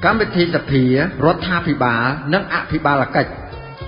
កម្មវិធីសភារដ្ឋាភិបាលនិងអភិបាលកិច្ច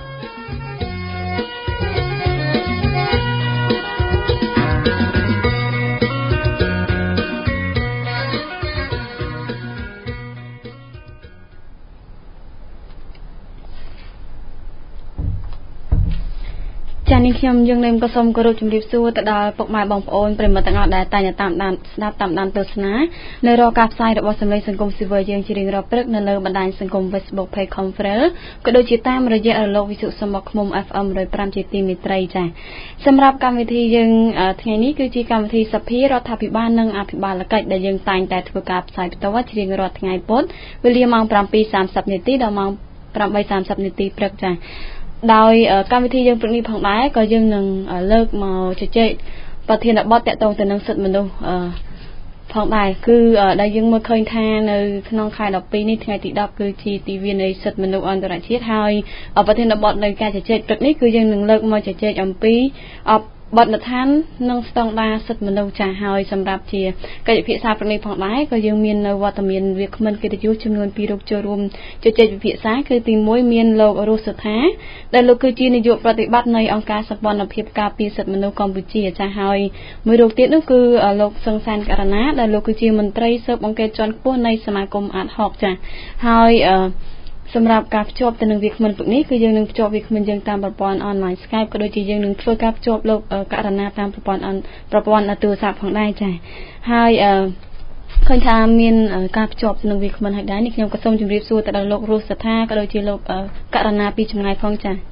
ចា៎នេះខ្ញុំយើងនឹងក៏សូមគោរពជំរាបសួរទៅដល់ពុកម៉ែបងប្អូនប្រិមត្តទាំងអស់ដែលតែងតាមដានស្ដាប់តាមដានទស្សនានៅរកការផ្សាយរបស់សម្លេងសង្គមស៊ីវិលយើងជារៀងរាល់ព្រឹកនៅលើបណ្ដាញសង្គម Facebook Page Conference ក៏ដូចជាតាមរយៈរលកវិទ្យុសម័ក្រឃុំ FM 105ជាទីមេត្រីចា៎សម្រាប់កម្មវិធីយើងថ្ងៃនេះគឺជាកម្មវិធីសភារដ្ឋាភិបាលនិងអភិបាលកិច្ចដែលយើងតែងតែធ្វើការផ្សាយផ្ទាល់ជារៀងរាល់ថ្ងៃពុធវេលាម៉ោង 7:30 នាទីដល់ម៉ោង 8:30 នាទីព្រឹកចា៎ដោយកម្មវិធីយើងព្រឹកនេះផងដែរក៏យើងនឹងលើកមកជជែកប្រធានបទតាក់ទងទៅនឹងសិទ្ធិមនុស្សផងដែរគឺដែលយើងមើលឃើញថានៅក្នុងខែ12នេះថ្ងៃទី10គឺជាទិវានៃសិទ្ធិមនុស្សអន្តរជាតិហើយប្រធានបទនៃការជជែកព្រឹកនេះគឺយើងនឹងលើកមកជជែកអំពីបទដ្ឋាននិងស្តង់ដារសិទ្ធិមនុស្សចាស់ហើយសម្រាប់ជាកិច្ចពិភាក្សាព្រឹកនេះផងដែរក៏យើងមាននៅវត្តមានវាគ្មិនកិត្តិយសចំនួន2រូបចូលរួមជជែកពិភាក្សាគឺទី1មានលោករស់សុថាដែលលោកគឺជានាយកប្រតិបត្តិនៃអង្គការសម្ព័ន្ធភាពការពារសិទ្ធិមនុស្សកម្ពុជាចាស់ហើយមួយរូបទៀតនោះគឺលោកសង្សានករណាដែលលោកគឺជាមន្ត្រីស៊ើបអង្កេតជាន់ខ្ពស់នៃសមាគមអាត60ចាស់ហើយសម្រាប់ការភ្ជាប់ទៅនឹងវាគ្មិនព្រឹកនេះគឺយើងនឹងភ្ជាប់វាគ្មិនយើងតាមប្រព័ន្ធអនឡាញ Skype ក៏ដូចជាយើងនឹងធ្វើការភ្ជាប់លោកករណាតាមប្រព័ន្ធទូរស័ព្ទផងដែរចា៎ហើយឃើញថាមានការភ្ជាប់នឹងវាគ្មិនហើយដែរនេះខ្ញុំក៏សូមជម្រាបសួរទៅដល់លោករស់សថាក៏ដូចជាលោកករណាពីចម្ងាយផងចា៎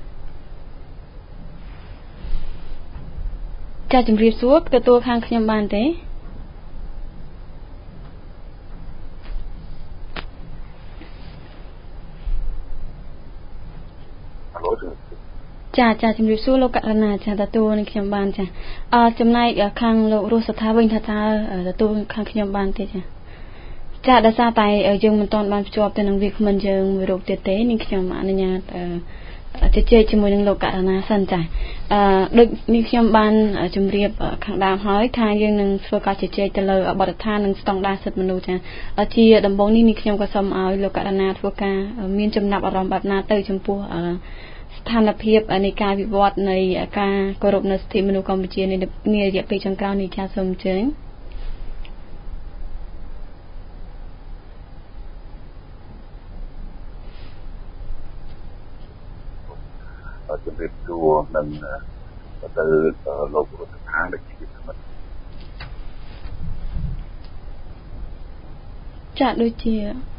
ចា៎ជម្រាបសួរទទួលខាងខ្ញុំបានទេចាជំរាបសួរលោកករណាចាទទួលនឹងខ្ញុំបានចាចំណែកខាងលោករស់សថាវិញថាតើទទួលខាងខ្ញុំបានទេចាដោយសារតែយើងមិនទាន់បានភ្ជាប់ទៅនឹងវាគ្មិនយើងមួយរូបទៀតទេនេះខ្ញុំអនុញ្ញាតជជែកជាមួយនឹងលោកករណាសិនចាដូចនេះខ្ញុំបានជម្រាបខាងដើមហើយថាយើងនឹងធ្វើការជជែកទៅលើបទដ្ឋាននិងស្តង់ដារសិទ្ធិមនុស្សចាជាដំបូងនេះខ្ញុំក៏សូមឲ្យលោកករណាធ្វើការមានចំណាប់អារម្មណ៍បែបណាទៅចំពោះស្ថានភាពនៃការវិវត្តនៃការគោរពនៅសិទ្ធិមនុស្សកម្ពុជានារយៈពេលចុងក្រោយនេះចាសូមអញ្ជើញជំរាបសួរនឹងទៅលោករដ្ឋាភិបាលដែលជាស្មិទ្ធចាដូចជា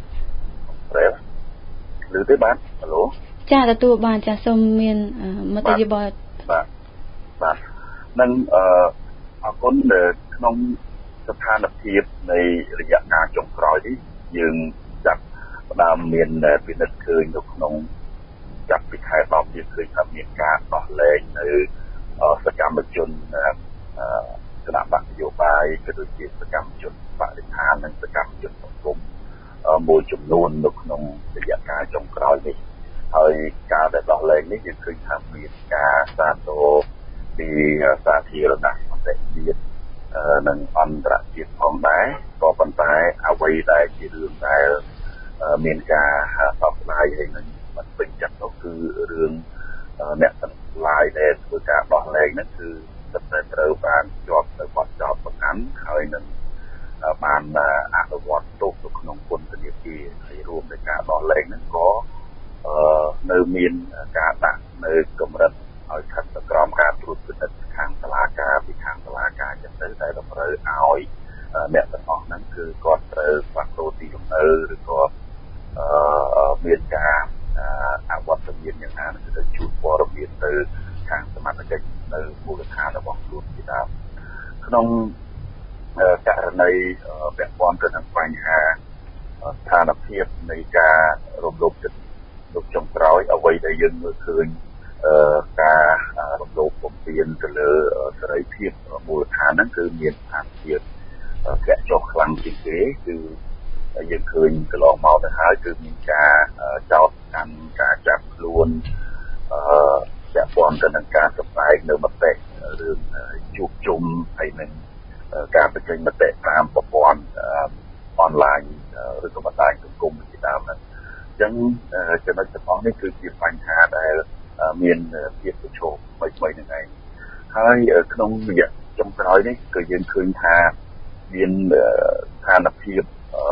ឬទេបាទហៅឡូចាទទួលបានចាសូមមានមតិយោបល់បាទនឹងអរគុណក្នុងស្ថានភាពនៃរយៈកាលចុងក្រោយនេះយើងចាប់ផ្ដើមមានពិនិត្យឃើញនៅក្នុងចាប់ពីខែ10យើងឃើញថាមានការដោះលែងនៅសកម្មជនគណៈបកនយោបាយក៏ដូចជាសកម្មជនបរិស្ថាននិងសកម្មជនសង្គមមួយចំនួននៅក្នុងរយៈកាលចុងក្រោយនេះហើយការដែលដោះលែងនេះយើងឃើញថាមានការសាទរពីសាធារណមតិជាតិនិងអន្តរជាតិផងដែរក៏ប៉ុន្តែអ្វីដែលជារឿងដែលមានការសោកស្ដាយហើយនឹងមិនពេញចិត្តនោះគឺរឿងអ្នកទាំងឡាយដែលធ្វើការដោះលែងហ្នឹងគឺស្ទើរតែត្រូវបានជាប់នៅបទចោទប្រកាន់ហើយនឹងបានអនុវត្តទោសនៅក្នុងពន្ធនាគារហើយរួមในការដោះលែងហ្នឹងក៏នៅមានការដាក់នៅកម្រិតឲ្យស្ថិតនៅក្រោមការត្រួតពិនិត្យខាងតុលាការពីខាងតុលាការចឹងទៅដែលតម្រូវឲ្យអ្នកទាំងអស់ហ្នឹងគឺគាត់ត្រូវផ្លាស់ប្ដូរទីលំនៅឬក៏មានការអវត្តមានយ៉ាងណាគឺទៅជួបព័ត៌មានទៅខាងសមត្ថកិច្ចនៅមូលដ្ឋានរបស់ខ្លួនជាដើមក្នុងករណីពាក់ព័ន្ធទៅនឹងបញ្ហាស្ថានភាពនៃការរំលោភសិទ្ធិលោកចុងក្រោយអ្វីដែលយើងមើលឃើញការរំលោភបំពានទៅលើសេរីភាពមូលដ្ឋានហ្នឹងគឺមានស្ថានភាពធ្លាក់ចុះខ្លាំងជាងគេគឺយើងឃើញកន្លងមកទៅហើយគឺមានការចោទកាន់ការចាប់ខ្លួនពាក់ព័ន្ធទៅនឹងការសម្ដែងនៅមតិរឿងជួបជុំហើយនឹងការបញ្ចេញមតិតាមប្រព័ន្ធអនឡាញឬក៏បណ្ដាញសង្គមជាដើមហ្នឹងអញ្ចឹងចំណុចទាំងអស់នេះគឺជាបញ្ហាដែលមានភាពប្រឈមថ្មីៗហ្នឹងឯងហើយក្នុងរយៈចុងក្រោយនេះក៏យើងឃើញថាមានស្ថានភាព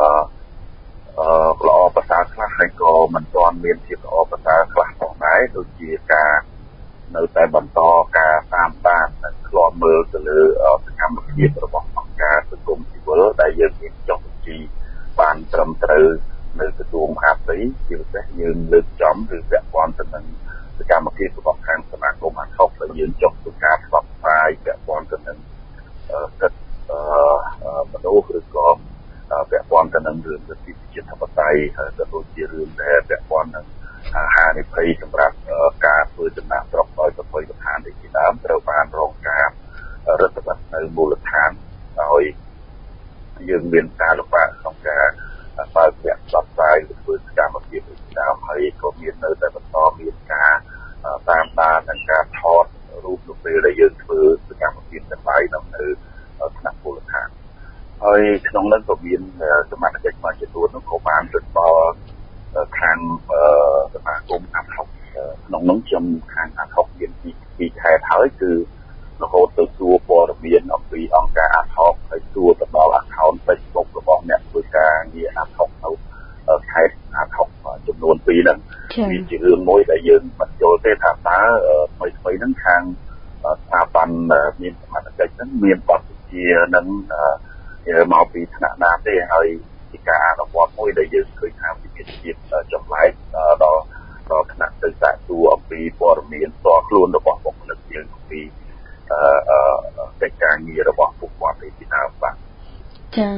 ល្អប្រសើរខ្លះហើយក៏មិនទាន់មានភាពល្អប្រសើរខ្លះផងដែរដូចជាការនៅតែបន្តការតាមដាននិងឃ្លាំមើលទៅលើសកម្មភាពរបស់អង្គការសង្គមស៊ីវិលដែលយើងមានចុះបញ្ជីបានត្រឹមត្រូវនៅក្រសួងមហាផ្ទៃជាពិសេសយើងលើកចំឬពាក់ព័ន្ធទៅនឹងសកម្មភាពរបស់ខាងសមាគមអាត់ហុកដែលយើងចុះធ្វើការផ្សព្វផ្សាយពាក់ព័ន្ធទៅនឹងសិទ្ធិមនុស្សឬក៏ពាក់ព័ន្ធទៅនឹងរឿងសិទ្ធិប្រជាធិបតេយ្យហើយក៏ដូចជារឿងដែលពាក់ព័ន្ធនឹងហានិភ័យសម្រាប់ការធ្វើចំណាកស្រុកដោយប្រព័ន្ធឋានដូចជាដើមត្រូវបានរងការរដ្ឋបတ်នៅមូលដ្ឋានដោយយើងមានការលំបាកក្នុងការបើកវគ្គផ្សព្វផ្សាយធ្វើសកម្មភាពដូចជាដើមហើយក៏មាននៅតែបន្តមានការតាមដាននិងការថតរូបនៅពេលដែលយើងធ្វើសកម្មភាពទាំងឡាយនៅថ្នាក់មូលដ្ឋានហើយក្នុងនោះក៏មានសមាជិកមួយចំនួននោះក៏បានទៅដល់ខាងសមាគមអាត់ហុកក្នុងនោះខ្ញុំខាងអាត់ហុកមានពីខែហើយគឺរហូតទៅសួរព័ត៌មានអំពីអង្គការអាត់ហុកហើយសួរទៅដល់ account Facebook របស់អ្នកធ្វើការងារអាត់ហុកនៅខេត្តអាត់ហុកចំនួន2ហ្នឹងវាជារឿងមួយដែលយើងមិនយល់ទេថាតើថ្មីហ្នឹងខាងស្ថាប័នមានសមត្ថកិច្ចហ្នឹងមានបទបញ្ជានឹងមកពីថ្នាក់ណាទេហើយជាការអនុវត្តមួយដែលយើងឃើញថាវាមានភាពចម្លែកដល់ថ្នាក់ទៅសាកសួរអំពីព័ត៌មានផ្ទាល់ខ្លួនរបស់បុគ្គលិកយើងអំពីកិច្ចការងាររបស់ពួកគាត់នេះពីដើមបាទចា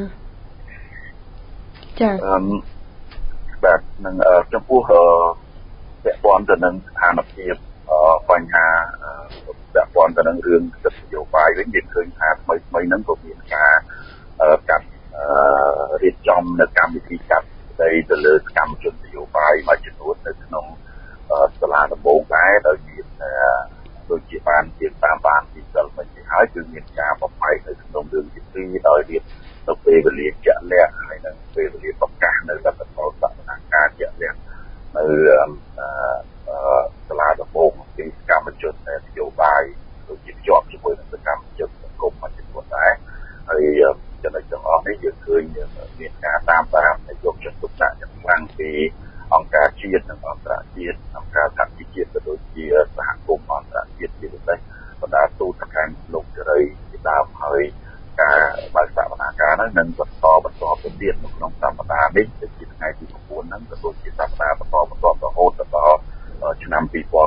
បាទនឹងចំពោះពាក់ព័ន្ធទៅនឹងស្ថានភាពបញ្ហាពាក់ព័ន្ធទៅនឹងរឿងសិទ្ធិនយោបាយវិញយើងឃើញថាថ្មីហ្នឹងក៏មានការកាត់រៀបចំនៅកម្មវិធីកាត់ស្ដីទៅលើសកម្មជននយោបាយមួយចំនួននៅក្នុងសាលាដំបូងដែរដោយមានដូចជាបានជាតាមបានពីសិលមិញទៅហើយគឺមានការបំផាយនៅក្នុងរឿងទី2ដោយរៀបទៅពេលវេលាជាក់លាក់ហើយនឹងពេលវេលាប្រកាសនៅលទ្ធផលសកម្មភាពជាក់លាក់នៅសាលាដំបូងពីសកម្មជននយោបាយដូចជាជាប់ជាមួយនឹងសកម្មជនសង្គមមួយចំនួនដែរហើយចំណុចទាំងអស់នេះយើងឃើញមានការតាមដានយកចិត្តទុកដាក់យ៉ាងខ្លាំងពីអង្គការជាតិនិងអន្តរជាតិអង្គការសហជីវជាតិក៏ដូចជាសហគមន៍អន្តរជាតិជាពិសេសបណ្ដាទូតខាងលោកសេរីជាដើមហើយការបើកសវនាការហ្នឹងនឹងបន្តទៅទៀតនៅក្នុងសប្តាហ៍នេះជាថ្ងៃទី9ហ្នឹងក៏ដូចជាសប្តាហ៍បន្តរហូតដល់ឆ្នាំ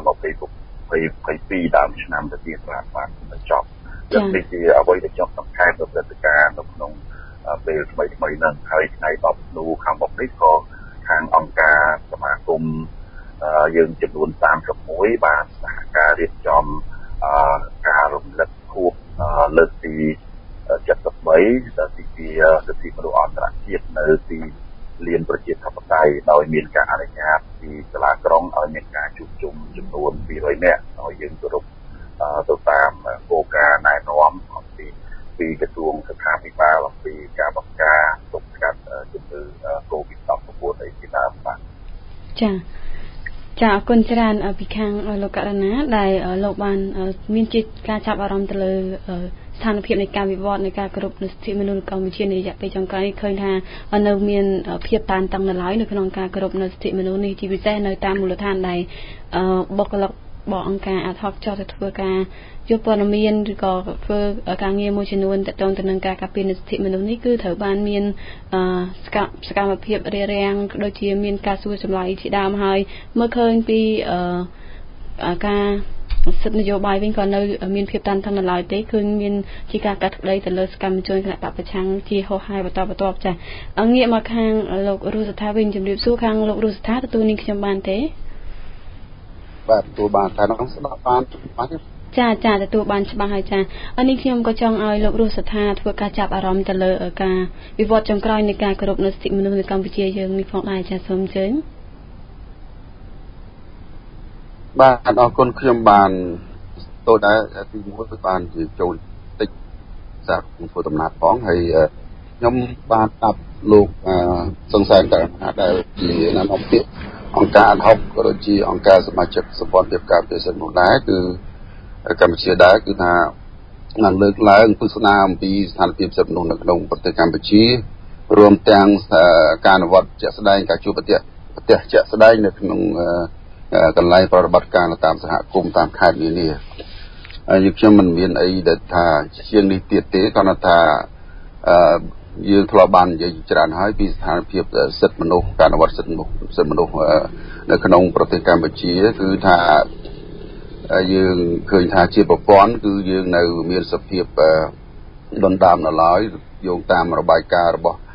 2022ដើមឆ្នាំទៅទៀតបានបញ្ចប់នេះជាអ្វីដែលខ្ញុំសង្ខេបទៅព្រឹត្តិការណ៍នៅក្នុងពេលថ្មីហ្នឹងហើយថ្ងៃ10ធ្នូខាងមុខនេះក៏ខាងអង្គការសមាគមយើងចំនួន31បានសហការរៀបចំការរំលឹកខួបលើកទី73ដែលជាសិទ្ធិមនុស្សអន្តរជាតិនៅទីលានប្រជាធិបតេយ្យដោយមានការអនុញ្ញាតពីសាលាក្រុងឲ្យមានការជួបជុំចំនួន200នាក់ហើយយើងគោរពទៅតាមគោលការណ៍ណែនាំអំពីក្រសួងសុខាភិបាលអំពីការបង្ការទប់ស្កាត់ជំងឺ COVID-19 អីជាដើមបាទចាអរគុណច្រើនពីខាងលោកករណាដែលលោកបានមានជាការចាប់អារម្មណ៍ទៅលើស្ថានភាពនៃការវិវត្តនៃការគោរពសិទ្ធិមនុស្សកម្ពុជាในរយៈពេលចុងក្រោយនេះឃើញថានៅមានភាពតានតឹងនៅឡើយនៅក្នុងការគោរពនៅសិទ្ធិមនុស្សនេះជាពិសេសនៅតាមមូលដ្ឋានដែលបុគ្គលិករបស់អង្គការអាត់ហុកចោះទៅធ្វើការយកព័ត៌មានឬក៏ធ្វើការងារមួយចំនួនទាក់ទងទៅនឹងការការពារសិទ្ធិមនុស្សនេះគឺត្រូវបានមានសកម្មភាពរារាំងដូចជាមានការសួរចម្លើយជាដើមហើយមើលឃើញពីការសិទ្ធិនយោបាយវិញក៏នៅមានភាពតានតឹងនៅឡើយទេគឺមានជាការកាត់ក្តីទៅលើសកម្មជនគណៈបព្វប្រឆាំងជាហោហាយបន្តចា៎ងាកមកខាងលោករស់សថាវិញជំរាបសួរខាងលោករស់សថាទទួលនាងខ្ញុំបានទេបាទទទួលបានតែនោះស្ដាប់បានច្បាស់ទេចាទទួលបានច្បាស់ហើយចានេះខ្ញុំក៏ចង់ឲ្យលោករស់សថាធ្វើការចាប់អារម្មណ៍ទៅលើការវិវត្តចុងក្រោយនៃការគោរពនៅសិទ្ធិមនុស្សនៅកម្ពុជាយើងនេះផងដែរចាសូមអញ្ជើញបាទអរគុណខ្ញុំបានតូចដែរទី1បានជាចូលតិចសារធ្វើដំណើរផងហើយខ្ញុំបានស្ដាប់លោកសង្សានករណីដែលជានាយកអង្គការអន្តរជាតិក៏ដូចជាអង្គការសមាជិកសម្ព័ន្ធភាពការពារសិទ្ធិមនុស្សដែរគឺកម្ពុជាដែរគឺថាបានលើកឡើងទស្សនាអំពីស្ថានភាពសិទ្ធិមនុស្សនៅក្នុងប្រទេសកម្ពុជារួមទាំងការអនុវត្តជាក់ស្ដែងការជួបប្រទេសជាក់ស្ដែងនៅក្នុងកន្លែងប្រតិបត្តិការតាមសហគមន៍តាមខេត្តនានាហើយខ្ញុំមិនមានអីដែលថាជាងនេះទៀតទេគ្រាន់តែថាយើងធ្លាប់បាននិយាយច្រើនហើយពីស្ថានភាពសិទ្ធិមនុស្សការអនុវត្តសិទ្ធិមនុស្សនៅក្នុងប្រទេសកម្ពុជាគឺថាយើងឃើញថាជាប្រព័ន្ធគឺយើងនៅមានសភាពដុនដាមនៅឡើយយោងតាមរបាយការណ៍របស់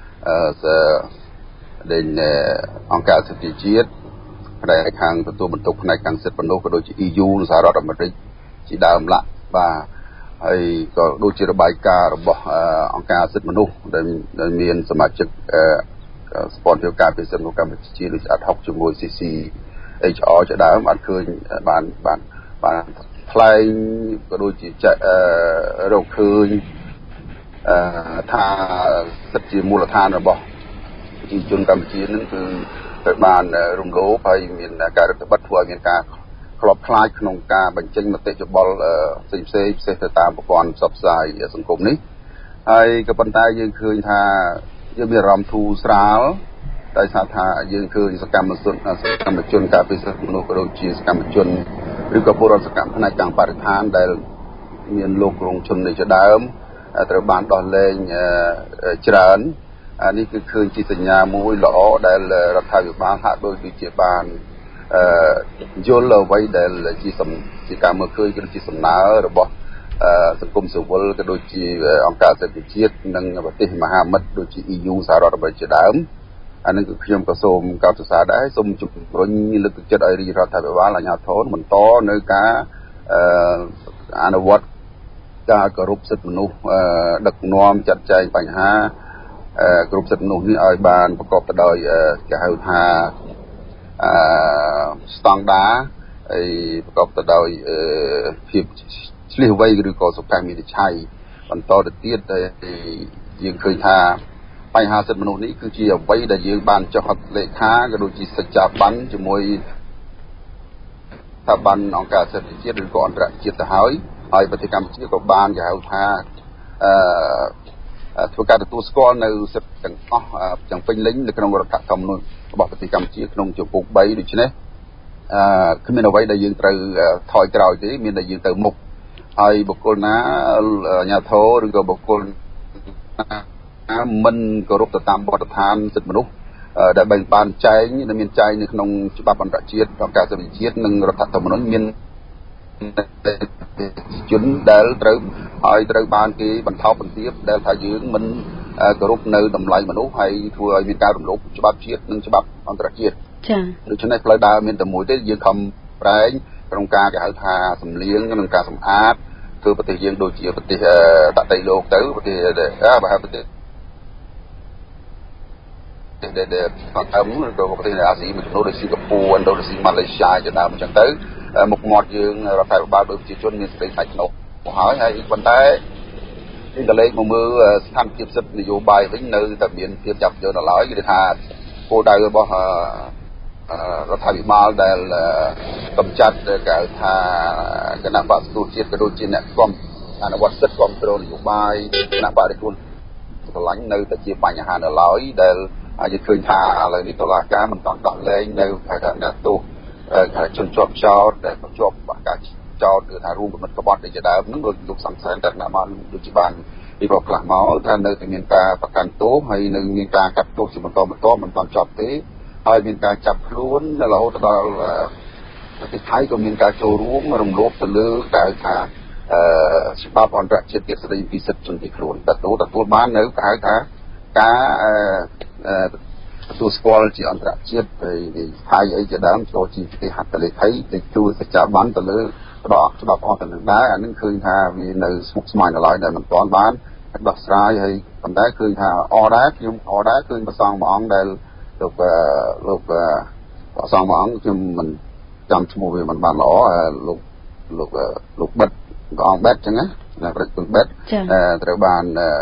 អង្គការសិទ្ធិជាតិផ្នែកខាងទទួលបន្ទុកផ្នែកខាងសិទ្ធិមនុស្សក៏ដូចជា EU សហរដ្ឋអាមេរិកជាដើមឡាក់បាទហើយក៏ដូចជារបាយការណ៍របស់អង្គការសិទ្ធិមនុស្សដែលមានសមាជិកស្ព័ន្ធភាពការពារសិទ្ធិមនុស្សកម្ពុជាដូចអាត់ហុកជាមួយ CCHR ជាដើមបានឃើញបានថ្លែងក៏ដូចជារកឃើញថាសិទ្ធិជាមូលដ្ឋានរបស់ប្រជាជនកម្ពុជានឹងគឺត្រូវបានរំលោភហើយមានការរឹតបន្តឹងធ្វើឲ្យមានការក្លបខ្លាចក្នុងការបញ្ចេញមតិយោបល់ផ្សេងពិសេសទៅតាមប្រព័ន្ធផ្សព្វផ្សាយសង្គមនេះហើយក៏ប៉ុន្តែយើងឃើញថាយើងមានអារម្មណ៍ធូរស្រាលដោយសារថាយើងឃើញសកម្មជនការពារសិទ្ធិមនុស្សក៏ដូចជាសកម្មជនឬក៏ពលរដ្ឋសកម្មផ្នែកខាងបរិស្ថានដែលមានលោករងជននេះជាដើមត្រូវបានដោះលែងច្រើននេះគឺឃើញជាសញ្ញាមួយល្អដែលរដ្ឋាភិបាលហាក់ដូចជាបានយល់អ្វីដែលជាការមើលឃើញគឺជាសំណើរបស់សង្គមស៊ីវិលក៏ដូចជាអង្គការសិទ្ធិជាតិនិងប្រទេសមហាមិត្តដូចជា EU សហរដ្ឋអាមេរិកជាដើមអានឹងគឺខ្ញុំក៏សូមកោតសរសើរដែរសូមជំរុញលើកទឹកចិត្តឲ្យរាជរដ្ឋាភិបាលអាជ្ញាធរបន្តនៅការអនុវត្តការគោរពសិទ្ធិមនុស្សដឹកនាំចាត់ចែងបញ្ហាគ្រប់សិទ្ធិមនុស្សនេះឲ្យបានប្រកបទៅដោយគេហៅថាស្តង់ដារហើយប្រកបទៅដោយភាពឆ្លៀសវៃឬក៏សុភមង្គលឆៃបន្តទៅទៀតដែលយើងឃើញថាបញ្ហាសិទ្ធិមនុស្សនេះគឺជាអ្វីដែលយើងបានចុះហត្ថលេខាក៏ដូចជាសច្ចាប័នជាមួយស្ថាប័នអង្គការសិទ្ធិជាតិឬក៏អន្តរជាតិទៅហើយប្រទេសកម្ពុជាក៏បានគេហៅថាធ្វើការទទួលស្គាល់នៅសិទ្ធិទាំងអស់ទាំងពេញលេញនៅក្នុងរដ្ឋធម្មនុញ្ញរបស់ប្រទេសកម្ពុជាក្នុងជំពូក3ដូច្នេះគ្មានអ្វីដែលយើងត្រូវថយក្រោយទេមានតែយើងទៅមុខហើយបុគ្គលណាអាជ្ញាធរឬក៏បុគ្គលណាមិនគោរពទៅតាមបទដ្ឋានសិទ្ធិមនុស្សដែលបានចែងមានចែងនៅក្នុងច្បាប់អន្តរជាតិអង្គការសិទ្ធិជាតិនិងរដ្ឋធម្មនុញ្ញមានជនដែលត្រូវបានគេបន្ថោបន្ទាបដែលថាយើងមិនគោរពនៅតម្លៃមនុស្សហើយធ្វើឲ្យមានការរំលោភច្បាប់ជាតិនិងច្បាប់អន្តរជាតិចា៎ដូច្នេះផ្លូវដើរមានតែមួយទេយើងខំប្រែងក្នុងការគេហៅថាសម្លៀងនិងការសម្អាតធ្វើប្រទេសយើងដូចជាប្រទេសតន្ត្រីលោកទៅប្រទេសប្រទេសដែលខាងដើមឬក៏ប្រទេសអាស៊ីមួយចំនួនដូចសិង្ហបុរីឥណ្ឌូនេស៊ីម៉ាឡេស៊ីជាដើមអញ្ចឹងទៅមុខមាត់យើងរដ្ឋាភិបាលដូចប្រជាជនមានសេចក្តីថ្លៃថ្នូរហើយប៉ុន្តែយើងក៏លេខមកមើលស្ថានភាពសិទ្ធិនយោបាយវិញនៅតែមានភាពចាប់យកដល់ឡើយគឺថាគោលដៅរបស់រដ្ឋាភិបាលដែលកម្ចាត់គេហៅថាគណៈបក្សសង្គ្រោះជាតិក៏ដូចជាអ្នកគ្រប់អនុវត្តសិទ្ធិគ្រប់គ្រងនយោបាយគណៈបរិយាស្រឡាញ់នៅតែជាបញ្ហានៅឡើយដែលយើងឃើញថាឥឡូវនេះតុលាការមិនតាន់ដោះលែងនៅអ្នកទោសជនជាប់ចោទដែលជាប់ការចោទគឺថារួមគំនិតក្បត់ដូចជាដើមហ្នឹងលោកសំសានតែបានដូចជាបានពីប្រខ្លះមកថានៅតែមានការប្រកាន់ទោសហើយនៅមានការកាត់ទោសជាបន្តមិនតាន់ចប់ទេហើយមានការចាប់ខ្លួនរហូតដល់ប្រទេសថៃក៏មានការចូលរួមរំលោភទៅលើការថាច្បាប់អន្តរជាតិទៀតស្តីពីសិទ្ធិជនភៀសខ្លួនទទួលបាននៅគេហៅថាការទទួលស្គាល់ជាអន្តរជាតិពីថៃអីជាដើមចូលជាប្រទេសហត្ថលេខីទៅជួយសច្ចាប័នទៅលើច្បាប់អន្តរជាតិដែរអានឹងឃើញថាវានៅស្មុគស្មាញដល់ហើយដែលមិនទាន់បានដោះស្រាយហើយប៉ុន្តែឃើញថាខ្ញុំឃើញប្រសងមួយអង្គដែលលោកប្រសងមួយអង្គខ្ញុំមិនចាំឈ្មោះវាមិនបានល្អលោកបិទព្រះអង្គបិទអញ្ចឹងណាព្រះអង្គបិទត្រូវបាន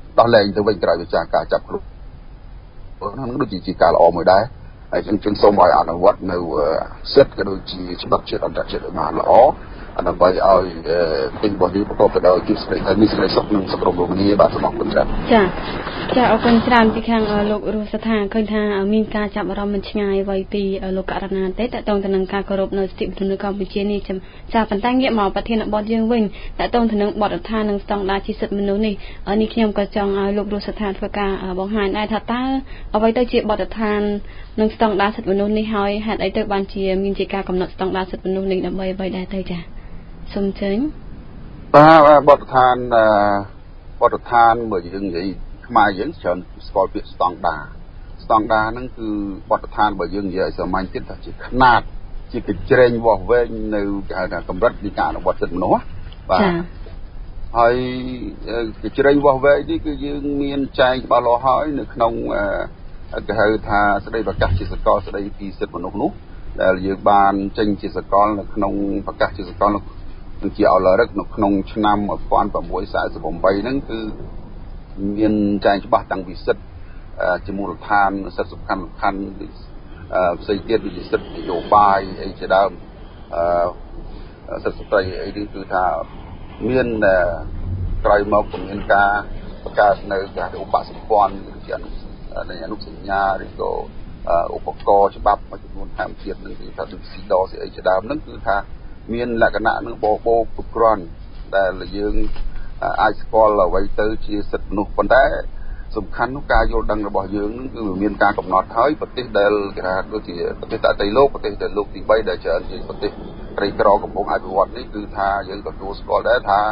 ដោះលែងទៅវិញក្រោយពីការចាប់ខ្លួនហ្នឹងដូចជាការល្អមួយដែរហើយខ្ញុំសូមឲ្យអនុវត្តនៅសិទ្ធិក៏ដូចជាច្បាប់ជាតិអន្តរជាតិឲ្យបានល្អដើម្បីឲ្យទីរបស់នេះប្រកបទៅដោយជាស្រីហើយមានស្រីសុខនិងសុខរំលងគ្នាបាទសូមអរគុណច្រើនចាអរគុណច្រើនពីខាងលោករស់ស្ថាឃើញថាមានការចាប់អារម្មណ៍មិនឆ្ងាយអ្វីពីលោកករណាទេតកតងទៅនឹងការគោរពនៅសិទ្ធិមនុស្សនៅកម្ពុជានេះចាប៉ុន្តែងាកមកប្រធានបទយើងវិញតកតងទៅនឹងបទដ្ឋាននិងស្តង់ដារជាសិទ្ធិមនុស្សនេះខ្ញុំក៏ចង់ឲ្យលោករស់ស្ថាធ្វើការបង្ហាញដែរថាតើអ្វីទៅជាបទដ្ឋាននិងស្តង់ដារសិទ្ធិមនុស្សនេះហើយហេតុអីទៅបានជាមានជាការកំណត់ស្តង់ដារសិទ្ធិមនុស្សនេះដើម្បីអ្វីដែរទៅចាសូមអញ្ជើញបាទបទដ្ឋានបើយើងនិយាយខ្មែរយើងច្រើនស្គាល់ពាក្យស្តង់ដារហ្នឹងគឺបទដ្ឋានបើយើងនិយាយឲ្យសាមញ្ញទៀតថាជាຂະຫນາດជាកញ្ជ្រែងវាស់វែងនៅគេហៅថាកម្រិតនៃការអនុវត្តសិទ្ធិមនុស្សបាទហើយកញ្ជ្រែងវាស់វែងនេះគឺយើងមានចែងច្បាស់លាស់ហើយនៅក្នុងគេហៅថាស្ដីប្រកាសជាសកលស្ដីពីសិទ្ធិមនុស្សនោះដែលយើងបានចេញជាសកលនៅក្នុងប្រកាសជាសកលនឹងជាអលរិកនៅក្នុងឆ្នាំ1648ហ្នឹងគឺមានចែងច្បាស់តាំងពីសិទ្ធិជាមូលដ្ឋានសិទ្ធិសំខាន់ផ្សេងទៀតដូចជាសិទ្ធិនយោបាយអីជាដើមសិទ្ធិស្ត្រីអីនេះគឺថាមានក្រោយមកក៏មានការបង្កើតនៅការឧបសម្ព័ន្ធជាអនុសញ្ញាឬក៏ឧបករណ៍ច្បាប់មួយចំនួនធម្មជាតិនឹងគឺថាដូចស៊ីដស្អីជាដើមហ្នឹងគឺថាមានលក្ខណៈនឹងបបោគ្រប់គ្រាន់ដែលយើងអាចស្គាល់អ្វីទៅជាសិទ្ធិមនុស្សប៉ុន្តែសំខាន់នោះការយល់ដឹងរបស់យើងនឹងគឺមានការកំណត់ហើយប្រទេសដែលគេថាដូចជាប្រទេសតាលោកប្រទេសដែលលោកទី3ដែលច្រើនជាប្រទេសក្រីក្រកំពុងអភិវឌ្ឍនេះគឺថាយើងទទួលស្គាល់ដែរថា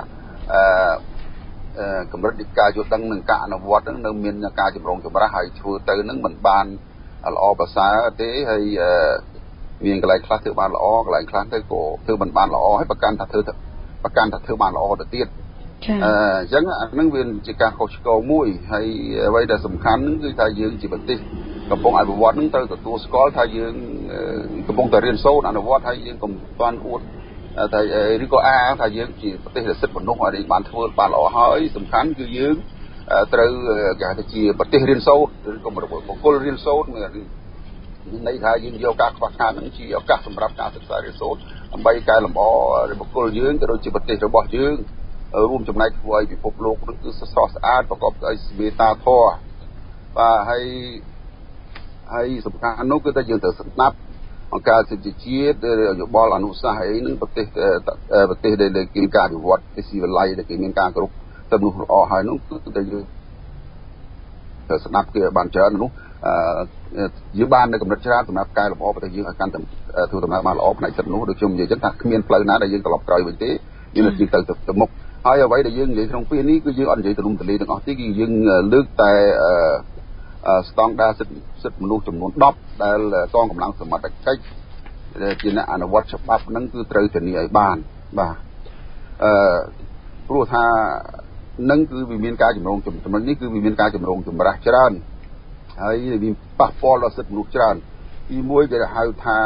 កម្រិតនៃការយល់ដឹងនិងការអនុវត្តនឹងនៅមានការចម្រុងចម្រាស់ហើយធ្វើទៅនឹងមិនបានល្អប្រសើរទេហើយមានកន្លែងខ្លះធ្វើបានល្អកន្លែងខ្លះទៅក៏ធ្វើមិនបានល្អហើយប្រកាន់ថាធ្វើបានល្អទៅទៀតអញ្ចឹងអានឹងវាជាការខុសឆ្គងមួយហើយអ្វីដែលសំខាន់នឹងគឺថាយើងជាប្រទេសកំពុងអភិវឌ្ឍនឹងត្រូវទទួលស្គាល់ថាយើងកំពុងតែរៀនសូត្រអនុវត្តហើយយើងកុំទាន់អួតតែឬក៏ថាយើងជាប្រទេសសិទ្ធិមនុស្សឲ្យបានធ្វើបានល្អហើយសំខាន់គឺយើងត្រូវគេហៅថាជាប្រទេសរៀនសូត្រឬក៏បុគ្គលរៀនសូត្រមានន័យថាយើងយកការខ្វះខាតនឹងជាឱកាសសម្រាប់ការសិក្សារៀនសូត្រដើម្បីកែលម្អបុគ្គលយើងក៏ដូចជាប្រទេសរបស់យើងរួមចំណែកធ្វើឲ្យពិភពលោកនឹងគឺស្រស់ស្អាតប្រកបដោយមេត្តាធម៌បាទហើយសំខាន់នោះគឺថាយើងត្រូវស្ដាប់អង្គការសិទ្ធិជាតិយោបល់អនុសាសន៍អីនឹងប្រទេសដែលគេការអភិវឌ្ឍទីស៊ីវិល័យដែលគេមានការគ្រប់ទៅនោះល្អហើយនោះគឺតែយើងត្រូវស្ដាប់គេបានច្រើននោះយើងបាននៅកម្រិតច្រើនសម្រាប់កែលម្អប្រទេសយើងឲ្យកាន់តែធ្វើដំណើរបានល្អផ្នែកសិទ្ធិនោះដូចខ្ញុំនិយាយចឹងថាគ្មានផ្លូវណាដែលយើងត្រឡប់ក្រោយវិញទេយើងនឹងទៅមុខហើយអ្វីដែលយើងនិយាយក្នុងពេលនេះគឺយើងអត់និយាយទូលំទូលាយទាំងអស់ទេគឺយើងលើកតែស្តង់ដារសិទ្ធិមនុស្សចំនួន10ដែលកងកម្លាំងសមត្ថកិច្ចជាអ្នកអនុវត្តច្បាប់ហ្នឹងគឺត្រូវធានាឲ្យបានបាទព្រោះថានឹងគឺវាមានការចម្រុងចំណុចនេះគឺវាមានការចម្រុងចម្រាស់ច្រើនហើយវាប៉ះពាល់ដល់សិទ្ធិមនុស្សច្រើនទីមួយគេហៅថា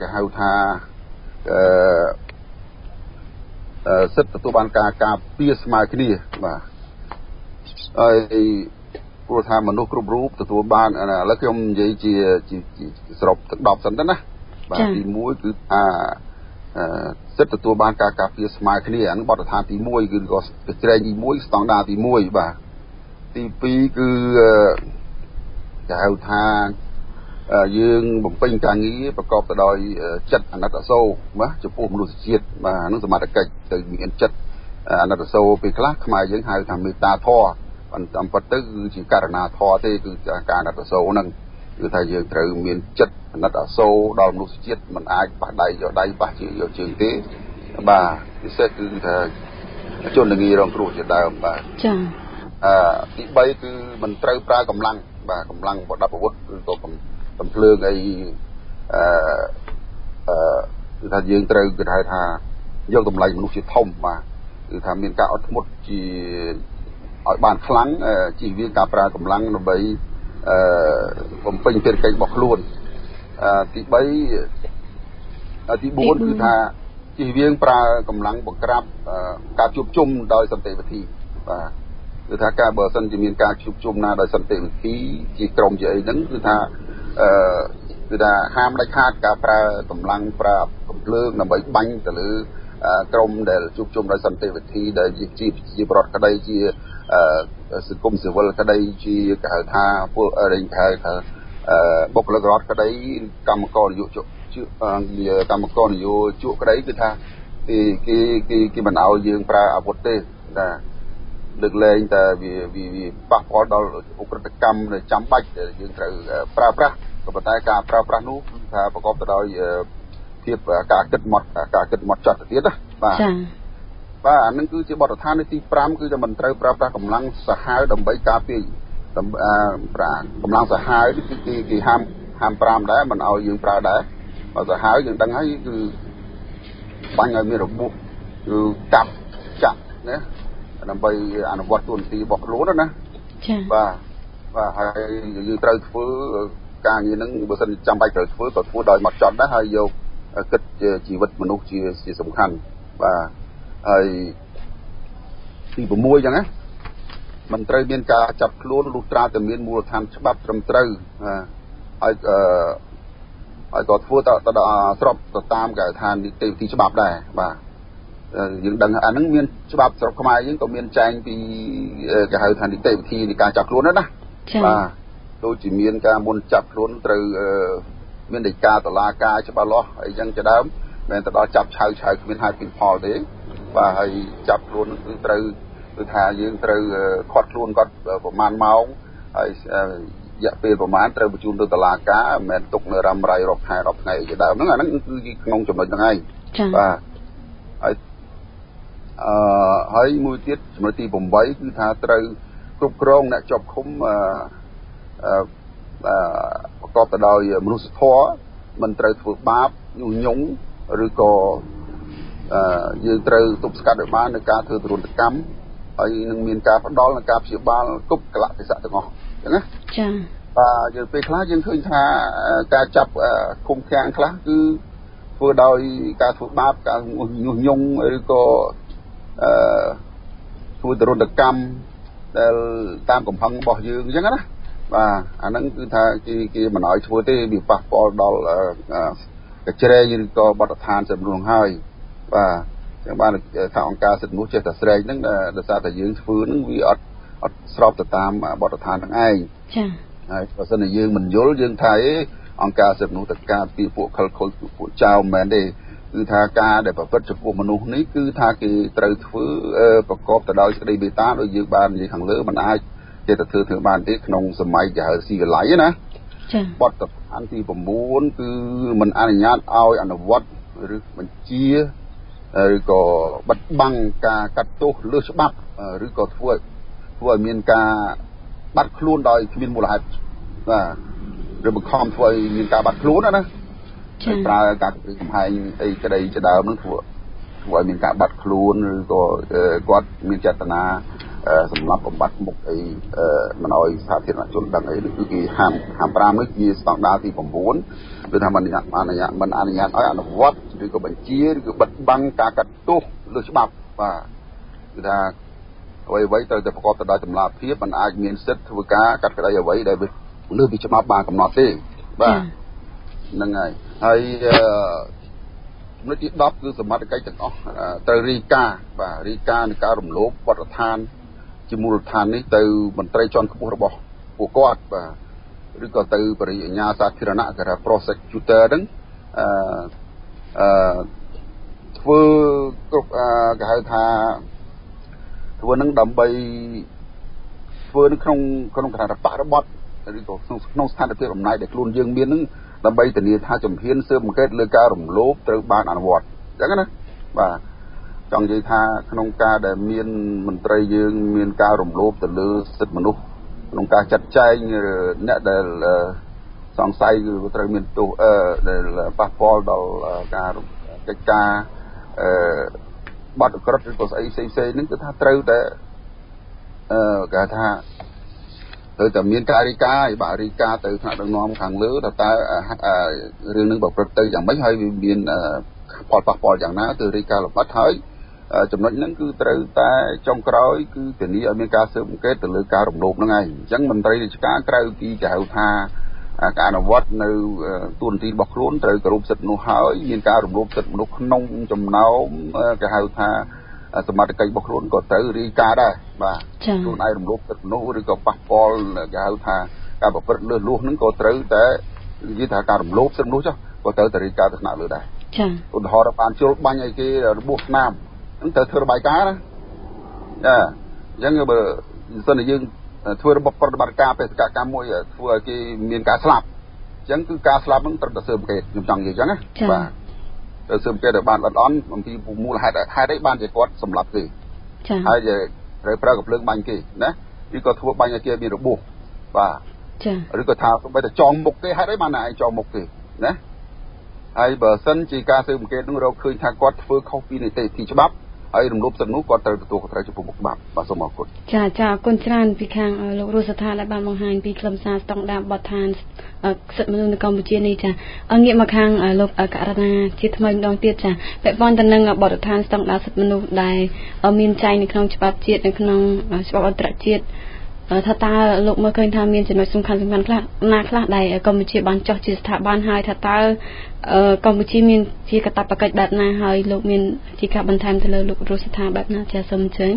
សិទ្ធិទទួលបានការពារស្មើគ្នាបាទហើយព្រោះថាមនុស្សគ្រប់រូបទទួលបានឥឡូវខ្ញុំនិយាយជាសរុបទឹក10សិនទៅណាបាទទី1គឺថាសិទ្ធិទទួលបានការពារស្មើគ្នាហ្នឹងបទដ្ឋានទី1គឺក៏ក្រែងទី1ស្តង់ដារទី1បាទទី2គឺគេហៅថាយើងបំពេញការងារប្រកបទៅដោយចិត្តអាណិតអាសូរបាទចំពោះមនុស្សជាតិបាទហ្នឹងសមត្ថកិច្ចទៅមានចិត្តអាណិតអាសូរពេលខ្លះខ្មែរយើងហៅថាមេត្តាធម៌តាមពិតទៅគឺជាករណាធម៌ទេគឺការអាណិតអាសូរហ្នឹងគឺថាយើងត្រូវមានចិត្តអាណិតអាសូរដល់មនុស្សជាតិមិនអាចបះដៃយកដៃបះជើងយកជើងទេបាទពិសេសគឺថាជនល្ងីរងគ្រោះជាដើមបាទចាទី3គឺមិនត្រូវប្រើកម្លាំងបាទកម្លាំងប្រដាប់អាវុធឬក៏កំភ្លើងអីគឺថាយើងត្រូវគេហៅថាយកតម្លៃមនុស្សជាធំបាទគឺថាមានការអត់ធ្មត់ជាឲ្យបានខ្លាំងជៀសវាងការប្រើកម្លាំងដើម្បីបំពេញភារកិច្ចរបស់ខ្លួនទី4គឺថាជៀសវាងប្រើកម្លាំងបង្ក្រាបការជួបជុំដោយសន្តិវិធីបាទគឺថាការបើសិនជាមានការជួបជុំណាដោយសន្តិវិធីជាក្រុមជាអីហ្នឹងគឺថាគឺថាហាមដាច់ខាតការប្រើកម្លាំងប្រើកំភ្លើងដើម្បីបាញ់ទៅលើក្រុមដែលជួបជុំដោយសន្តិវិធីដែលជាប្រវត្តិក្តីជាសង្គមស៊ីវិលក្តីជាគេហៅថាពលរដ្ឋហៅថាបុគ្គលិករដ្ឋក្តីកម្មករនយោជកកម្មករនយោជកក្តីគឺថាគេមិនឲ្យយើងប្រើអាវុធទេណាលើកលែងតែវាប៉ះពាល់ដល់ឧក្រិដ្ឋកម្មដែលចាំបាច់ដែលយើងត្រូវប្រើប្រាស់ក៏ប៉ុន្តែការប្រើប្រាស់នោះគឺថាប្រកបទៅដោយភាពការគិតម៉ត់ចត់ទៅទៀតណាបាទចា៎បាទអានឹងគឺជាបទដ្ឋានទី5គឺจะមិនត្រូវប្រើប្រាស់កម្លាំងសាហាវដើម្បីការពារកម្លាំងសាហាវគឺគេហាម5ដែរមិនឲ្យយើងប្រើដែរបើសាហាវយើងដឹងហើយគឺបាញ់ឲ្យមានរបួសគឺកាប់ចាក់ណាដើម្បីអនុវត្តទូនទីរបស់ខ្លួនណាចា៎បាទហើយយើងត្រូវធ្វើការងារហ្នឹងបើសិនចាំបាច់ត្រូវធ្វើក៏ធ្វើដោយមកចត់ដែរហើយយកគិតជីវិតមនុស្សជាសំខាន់បាទហើយទី6អញ្ចឹងណាមិនត្រូវមានការចាប់ខ្លួនលុះត្រាតែមានមូលដ្ឋានច្បាប់ត្រឹមត្រូវហើយក៏ធ្វើទៅស្របទៅតាមគេថានីតិវិធីច្បាប់ដែរបាទយើងដឹងអាហ្នឹងមានច្បាប់ស្រុកខ្មែរយើងក៏មានចែងពីគេហៅថានីតិវិធីនៃការចាប់ខ្លួនណាបាទដូចជាមានការមុនចាប់ខ្លួនត្រូវមានដីកាតុលាការច្បាស់លាស់អីចឹងជាដើមមិនទៅដល់ចាប់ឆៅគ្មានហេតុពីផលទេបាទហើយចាប់ខ្លួនគឺត្រូវគឺថាយើងត្រូវខាត់ខ្លួនគាត់ប្រហែលម៉ោងហើយរយៈពេលប្រហែលត្រូវបញ្ជូនទៅតុលាការមិនមែនទុកនៅរ៉ាំរ៉ៃរាប់ខែ10ថ្ងៃជាដើមហ្នឹងអាហ្នឹងគឺក្នុងចំណុចហ្នឹងឯងបាទហើយមួយទៀតចំណុចទី8គឺថាត្រូវគ្រប់គ្រងអ្នកជាប់ឃុំប្រកបទៅដោយមនុស្សធម៌មិនត្រូវធ្វើបាបញុះញង់ឬក៏យើងត្រូវទប់ស្កាត់ឲ្យបាននៅការធ្វើទរណកម្មហើយនឹងមានការផ្ដល់និងការព្យាបាលគ្រប់កលៈទេសៈទាំងអស់អញ្ចឹងណាចា៎បាទយើងពេលខ្លះយើងឃើញថាការចាប់ឃុំឃាំងខ្លះគឺធ្វើដោយការធ្វើបាបការញុះញង់ឬក៏ធ្វើទរណកម្មដែលតាមកំហឹងរបស់យើងអញ្ចឹងណាបាទអាហ្នឹងគឺថាគេមិនឲ្យធ្វើទេវាប៉ះពាល់ដល់កញ្ជ្រែងឬក៏បទដ្ឋានសិទ្ធិមនុស្សហើយបាទចឹងបានថាអង្គការសិទ្ធិមនុស្សចេះតែស្រែកហ្នឹងដោយសារតែយើងធ្វើហ្នឹងវាអត់ស្របទៅតាមបទដ្ឋានហ្នឹងឯងចា៎ហើយបើសិនជាយើងមិនយល់យើងថាអង្គការសិទ្ធិមនុស្សទៅការពីពួកខលខូចពួកចៅមិនមែនទេគឺថាការដែលប្រព្រឹត្តចំពោះមនុស្សនេះគឺថាគេត្រូវធ្វើប្រកបទៅដោយសេចក្តីមេត្តាដោយយើងបាននិយាយខាងលើមិនអាចចេះតែធ្វើបានទេក្នុងសម័យគេហៅស៊ីវិល័យណាចា៎បទដ្ឋានទី9គឺមិនអនុញ្ញាតឲ្យអនុវត្តឬបញ្ជាឬក៏បិទបាំងការកាត់ទោសលើសច្បាប់ឬក៏ធ្វើឲ្យមានការបាត់ខ្លួនដោយគ្មានមូលហេតុបាទឬបង្ខំធ្វើឲ្យមានការបាត់ខ្លួនណាប្រើការគំរាមកំហែងអីក្តីជាដើមនឹងធ្វើឲ្យមានការបាត់ខ្លួនឬក៏គាត់មានចេតនាសម្រាប់បំបត្តិមុខអីមិនឲ្យសាធារណជនដឹងអីគឺគេហាម5នេះជាស្តង់ដារទី9គឺថាមិនអនុញ្ញាតឲ្យអនុវត្តឬក៏បញ្ជាឬក៏បិទបាំងការកាត់ទោសលើច្បាប់បាទគឺថាអ្វីត្រូវតែប្រកបទៅដោយតម្លាភាពមិនអាចមានសិទ្ធិធ្វើការកាត់ក្តីអ្វីដែលលើពីច្បាប់បានកំណត់ទេបាទហ្នឹងហើយចំណុចទី10គឺសមត្ថកិច្ចទាំងអស់ត្រូវរាយការណ៍បាទរាយការណ៍នៃការរំលោភបទដ្ឋានជាមូលដ្ឋាននេះទៅមន្ត្រីជាន់ខ្ពស់របស់ពួកគាត់បាទឬក៏ទៅបរិយាអាជ្ញាសាធារណៈគេថា prosecutor ហ្នឹងធ្វើគ្រប់គេហៅថាធ្វើនឹងដើម្បីធ្វើនៅក្នុងគណៈបរិបទឬក៏ក្នុងស្ថានភាពអំណាចដែលខ្លួនយើងមាននឹងដើម្បីធានាថាជំហានស៊ើបអង្កេតលើការរំលោភត្រូវបានអនុវត្តអញ្ចឹងណាបាទចង់និយាយថាក្នុងការដែលមានមន្ត្រីយើងមានការរំលោភទៅលើសិទ្ធិមនុស្សក្នុងការចាត់ចែងអ្នកដែលសង្ស័យគឺត្រូវមានទោសដែលប៉ះពាល់ដល់ការកិច្ចការបទអក្រិតឬក៏ស្អីផ្សេងហ្នឹងគឺថាត្រូវតែគេថាត្រូវតែមានការរាយការណ៍បាទរាយការណ៍ទៅថ្នាក់ដឹកនាំខាងលើថាតើរឿងនឹងប្រព្រឹត្តទៅយ៉ាងម៉េចហើយវាមានផលប៉ះពាល់យ៉ាងណាទៅរាយការណ៍លម្អិតហើយចំណុចហ្នឹងគឺត្រូវតែចុងក្រោយគឺធានាឲ្យមានការស៊ើបអង្កេតទៅលើការរំលោភហ្នឹងឯងអញ្ចឹងមន្ត្រីរាជការក្រៅពីគេហៅថាការអនុវត្តនៅទូនទីរបស់ខ្លួនត្រូវគោរពសិទ្ធិមនុស្សហើយមានការរំលោភសិទ្ធិមនុស្សក្នុងចំណោមគេហៅថាសមត្ថកិច្ចរបស់ខ្លួនក៏ត្រូវរាយការណ៍ដែរបាទខ្លួនឯងរំលោភសិទ្ធិមនុស្សឬក៏ប៉ះពាល់គេហៅថាការប្រព្រឹត្តលើសលួសហ្នឹងក៏ត្រូវតែនិយាយថាការរំលោភសិទ្ធិមនុស្សចុះក៏ត្រូវតែរាយការណ៍ទៅថ្នាក់លើដែរចាឧទាហរណ៍បានជុលបាញ់ឲ្យគេរបួសស្នាមហ្នឹងត្រូវធ្វើរបាយការណ៍ណាចាអញ្ចឹងបើសិនជាយើងធ្វើរបបប្រតិបត្តិការបេសកកម្មមួយធ្វើឲ្យគេមានការស្លាប់អញ្ចឹងគឺការស្លាប់ហ្នឹងត្រូវតែស៊ើបអង្កេតខ្ញុំចង់និយាយអញ្ចឹងណាបាទត្រូវស៊ើបអង្កេតឲ្យបានល្អិតល្អន់អំពីមូលហេតុអីបានជាគាត់សម្លាប់គេចាហើយត្រូវប្រើកំភ្លើងបាញ់គេណាឬក៏ធ្វើបាញ់ឲ្យគេមានរបួសបាទចាឬក៏ថាទៅតែចងមុខគេហេតុអីបានឯងចងមុខគេណាហើយបើសិនជាការស៊ើបអង្កេតនឹងរកឃើញថាគាត់ធ្វើខុសពីនីតិវិធីច្បាប់ហើយរំលោភសិទ្ធិនោះគាត់ត្រូវទទួលខុសត្រូវចំពោះមុខច្បាប់បាទសូមអរគុណចាអរគុណច្រើនពីខាងលោករស់សថាដែលបានបង្ហាញពីខ្លឹមសារស្តង់ដារបទដ្ឋានសិទ្ធិមនុស្សនៅកម្ពុជានេះចាងាកមកខាងលោកករណាជាថ្មីម្ដងទៀតចាពាក់ព័ន្ធទៅនឹងបទដ្ឋានស្តង់ដារសិទ្ធិមនុស្សដែលមានចែងនៅក្នុងច្បាប់ជាតិនៅក្នុងច្បាប់អន្តរជាតិថាតើលោកមើលឃើញថាមានចំណុចសំខាន់ខ្លះណាខ្លះដែលកម្ពុជាបានចោះជាស្ថាប័នហើយថាតើកម្ពុជាមានជាកាតព្វកិច្ចបែបណាហើយលោកមានជាការបន្ថែមទៅលើលោករស់សថាបែបណាចាសូមអញ្ជើញ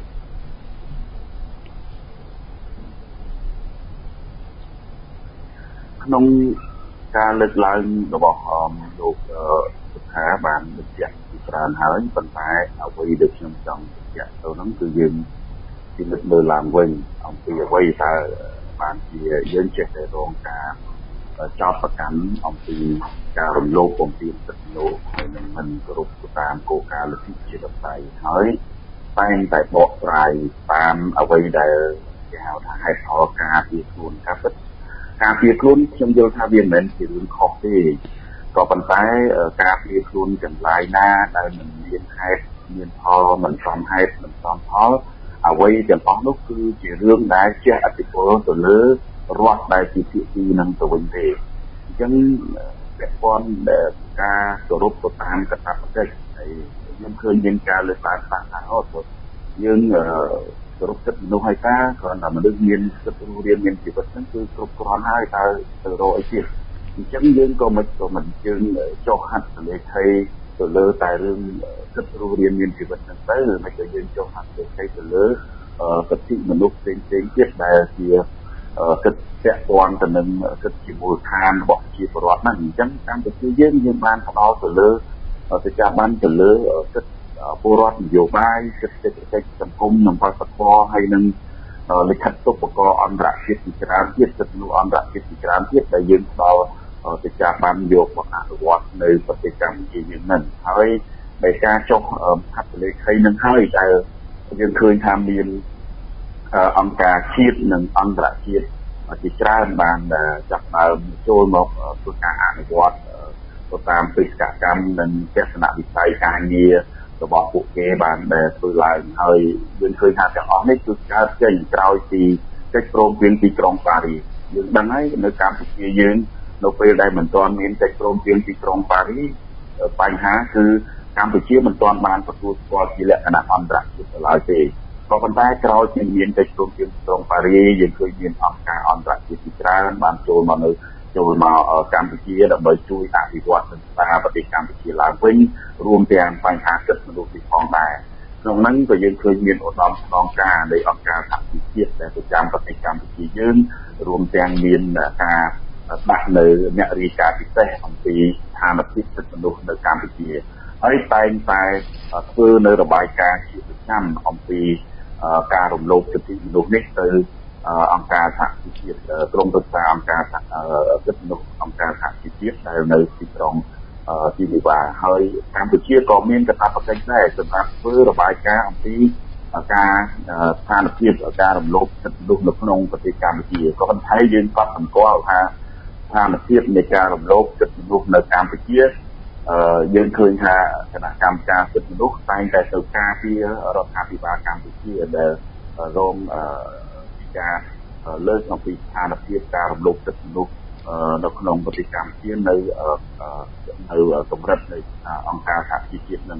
ក្នុងការលើកឡើងរបស់លោកសុខាបានបញ្ជាក់ពីច្រើនហើយប៉ុន្តែអ្វីដែលខ្ញុំចង់បញ្ជាក់ទៅនោះគឺយើងពិនិត្យមើលឡើងវិញអំពីអ្វីតើបានជាយើងចេះតែរងការចោទប្រកាន់អំពីការរំលោភបំពានសិទ្ធិមនុស្សហើយនឹងមិនគោរពតាមគោលការណ៍លទ្ធិប្រជាធិបតេយ្យហើយតែងតែបកស្រាយតាមអ្វីដែលគេហៅថាហេតុផលការពីខ្លួនការពិតការពារខ្លួនខ្ញុំយល់ថាវាមិនមែនជារឿងខុសទេក៏ប៉ុន្តែការពារខ្លួនកន្លែងណាដែលមិនមានហេតុមានផលមិនសមហេតុមិនសមផលអ្វីទាំងអស់នោះគឺជារឿងដែលជះឥទ្ធិពលទៅលើរដ្ឋដែលជាភាគីនឹងទៅវិញទេអញ្ចឹងពាក់ព័ន្ធដែលការគោរពទៅតាមកាតព្វកិច្ចហើយខ្ញុំឃើញមានការលើកឡើងខ្លះថាយើងគោរពសិទ្ធិមនុស្សហើយថាគ្រាន់តែមនុស្សមានសិទ្ធិរស់រានមានជីវិតហ្នឹងគឺគ្រប់គ្រាន់ហើយតើទៅរកអីទៀតអញ្ចឹងយើងក៏មិនយើងចុះហត្ថលេខីទៅលើតែរឿងសិទ្ធិរស់រានមានជីវិតហ្នឹងទៅមិនក៏យើងចុះហត្ថលេខីទៅលើសិទ្ធិមនុស្សផ្សេងៗទៀតដែលជាសិទ្ធិពាក់ព័ន្ធទៅនឹងសិទ្ធិជាមូលដ្ឋានរបស់ប្រជាពលរដ្ឋហ្នឹងអញ្ចឹងកម្ពុជាយើងបានផ្ដោតទៅលើសេចក្ដីបានទៅលើសិទ្ធិពលរដ្ឋនយោបាយសិទ្ធិសេដ្ឋកិច្ចសង្គមនិងវប្បធម៌ហើយនឹងលិខិតទុកបកអន្តរជាតិជាច្រើនទៀតសិទ្ធិមនុស្សអន្តរជាតិជាច្រើនទៀតដែលយើងផ្ដល់សេចក្ដីបានយកមកអនុវត្តនៅប្រទេសកម្ពុជាយើងហ្នឹងហើយដោយការចុះហត្ថលេខីនឹងហើយដែលយើងឃើញថាមានអង្គការជាតិនិងអន្តរជាតិជាច្រើនបានចាប់ដើមចូលមកធ្វើការអនុវត្តទៅតាមបេសកកម្មនិងទស្សនវិស័យការងាររបស់ពួកគេបានធ្វើឡើងហើយយើងឃើញថាទាំងអស់នេះគឺកើតចេញក្រោយពីកិច្ចព្រមព្រៀងទីក្រុងប៉ារីសយើងដឹងហើយនៅកម្ពុជាយើងនៅពេលដែលមិនទាន់មានកិច្ចព្រមព្រៀងទីក្រុងប៉ារីសបញ្ហាគឺកម្ពុជាមិនទាន់បានទទួលស្គាល់ជាលក្ខណៈអន្តរជាតិឡើយទេក៏ប៉ុន្តែក្រោយពីមានកិច្ចព្រមព្រៀងទីក្រុងប៉ារីសយើងឃើញមានអង្គការអន្តរជាតិជាច្រើនបានចូលមកកម្ពុជាដើម្បីជួយអភិវឌ្ឍនិងស្ដារប្រទេសកម្ពុជាឡើងវិញរួមទាំងបញ្ហាសិទ្ធិមនុស្សផងដែរក្នុងហ្នឹងក៏យើងឃើញមានឧត្តមស្នងការនៃអង្គការសហជីវជាតិដែលប្រចាំប្រទេសកម្ពុជាយើងរួមទាំងមានការដាក់នៅអ្នករាយការណ៍ពិសេសអំពីស្ថានភាពសិទ្ធិមនុស្សនៅកម្ពុជាហើយតែងតែធ្វើនៅរបាយការណ៍ជាប្រចាំអំពីការរំលោភសិទ្ធិមនុស្សនេះទៅអង្គការសហជីវជាតិក្រុមប្រឹក្សាអង្គការសិទ្ធិមនុស្សអង្គការសហជីវជាតិដែលនៅទីក្រុងទីវិវ៉ាហើយកម្ពុជាក៏មានកាតព្វកិច្ចដែរសម្រាប់ធ្វើរបាយការណ៍អំពីការស្ថានភាពការរំលោភសិទ្ធិមនុស្សនៅក្នុងប្រទេសកម្ពុជាក៏ប៉ុន្តែយើងក៏សម្គាល់ថាស្ថានភាពនៃការរំលោភសិទ្ធិមនុស្សនៅកម្ពុជាយើងឃើញថាគណៈកម្មការសិទ្ធិមនុស្សតែងតែទៅការពាររដ្ឋាភិបាលកម្ពុជាដែលរងការលើកអំពីស្ថានភាពការរំលោភសិទ្ធិមនុស្សនៅក្នុងប្រទេសកម្ពុជានៅកម្រិតនៃអង្គការសហជីវជាតិនឹង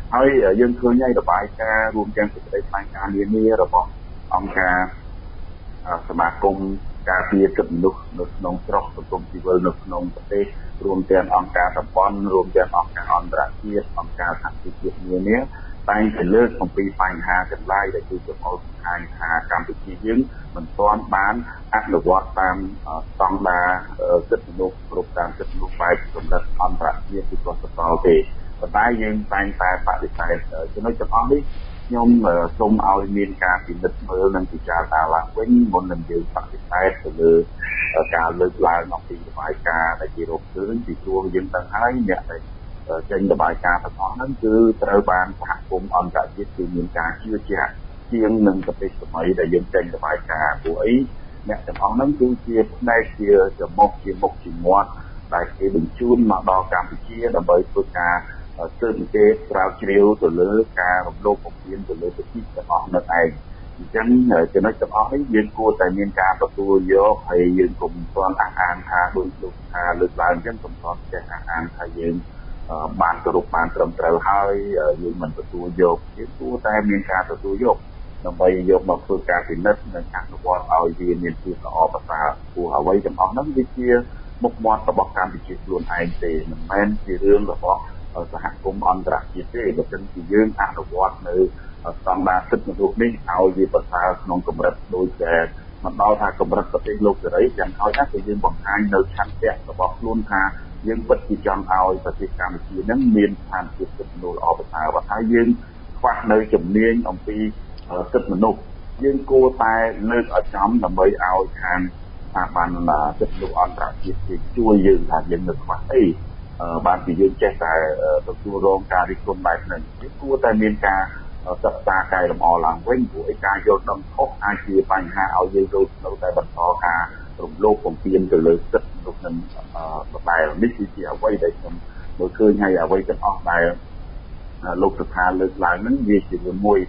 ហើយយើងឃើញហើយរបាយការណ៍រួមទាំងសេចក្តីថ្លែងការណ៍នានារបស់អង្គការសមាគមការពារសិទ្ធិមនុស្សនៅក្នុងស្រុកសង្គមស៊ីវិលនៅក្នុងប្រទេសរួមទាំងអង្គការតំបន់រួមទាំងអង្គការអន្តរជាតិអង្គការសហជីវជាតិនានាតែងតែលើកអំពីបញ្ហាទាំងឡាយដែលគឺចំអល់សំខាន់ថាកម្ពុជាយើងមិនទាន់បានអនុវត្តតាមស្តង់ដារសិទ្ធិមនុស្សគ្រប់តាមសិទ្ធិមនុស្សបែបកម្រិតអន្តរជាតិពីកសកលទេប៉ុន្តែយើងតែងតែបដិសេធចំណុចទាំងអស់នេះខ្ញុំសូមឲ្យមានការពិនិត្យមើលនិងពិចារណាឡើងវិញមុននឹងយើងបដិសេធទៅលើការលើកឡើងអំពីរបាយការណ៍ដែលគេរកឃើញពីព្រោះយើងដឹងហើយអ្នកដែលចេញរបាយការណ៍ទាំងអស់ហ្នឹងគឺត្រូវបានសហគមន៍អន្តរជាតិគឺមានការជឿជាក់ជាងនឹងប្រទេសសម័យដែលយើងចេញរបាយការណ៍ព្រោះអីអ្នកទាំងអស់ហ្នឹងគឺជាផ្នែកជាចំមុខជាមុខជាមាត់ដែលគេបញ្ជូនមកដល់កម្ពុជាដើម្បីធ្វើការស៊ើបអង្កេតស្រាវជ្រាវទៅលើការរំលោភបំពានទៅលើសិទ្ធិទាំងអស់នោះឯងអញ្ចឹងចំណុចទាំងអស់នេះយើងគួរតែមានការទទួលយកហើយយើងកុំទាន់អះអាងថាដូចលោកថាលើកឡើងអញ្ចឹងកុំទាន់ចេះអះអាងថាយើងបានគោរពបានត្រឹមត្រូវហើយយើងមិនទទួលយកយើងគួរតែមានការទទួលយកដើម្បីយកមកធ្វើការពិនិត្យនិងអនុវត្តឲ្យវាមានភាពល្អប្រសើរព្រោះអ្វីទាំងអស់ហ្នឹងវាជាមុខមាត់របស់កម្ពុជាខ្លួនឯងទេមិនមែនជារឿងរបស់សហគមន៍អន្តរជាតិទេបើមិនជាយើងអនុវត្តនៅស្តង់ដារសិទ្ធិមនុស្សនេះឲ្យវាប្រសើរក្នុងកម្រិតដូចតែមិនដល់ថាកម្រិតប្រទេសលោកសេរីយ៉ាងហោចណាស់គឺយើងបង្ហាញនៅឆន្ទៈរបស់ខ្លួនថាយើងពិតជាចង់ឲ្យប្រទេសកម្ពុជានឹងមានស្ថានភាពសិទ្ធិមនុស្សល្អប្រសើរបើថាយើងខ្វះនៅជំនាញអំពីសិទ្ធិមនុស្សយើងគួរតែលើកឲ្យចំដើម្បីឲ្យខាងស្ថាប័នសិទ្ធិមនុស្សអន្តរជាតិគេជួយយើងថាយើងនៅខ្វះអីបានពីយើងចេះតែទទួលរងការរិះគន់បែបហ្នឹងយើងគួរតែមានការសិក្សាកែលម្អឡើងវិញព្រោះឯការយល់ដឹងខុសអាចជាបញ្ហាឲ្យយើងនៅតែបន្តការរំលោភបំពានទៅលើសិទ្ធិមនុស្សនឹងដដែលនេះគឺជាអ្វីដែលខ្ញុំមើលឃើញហើយអ្វីទាំងអស់ដែលលោកសខាលើកឡើងហ្នឹងវាជារឿងមួយ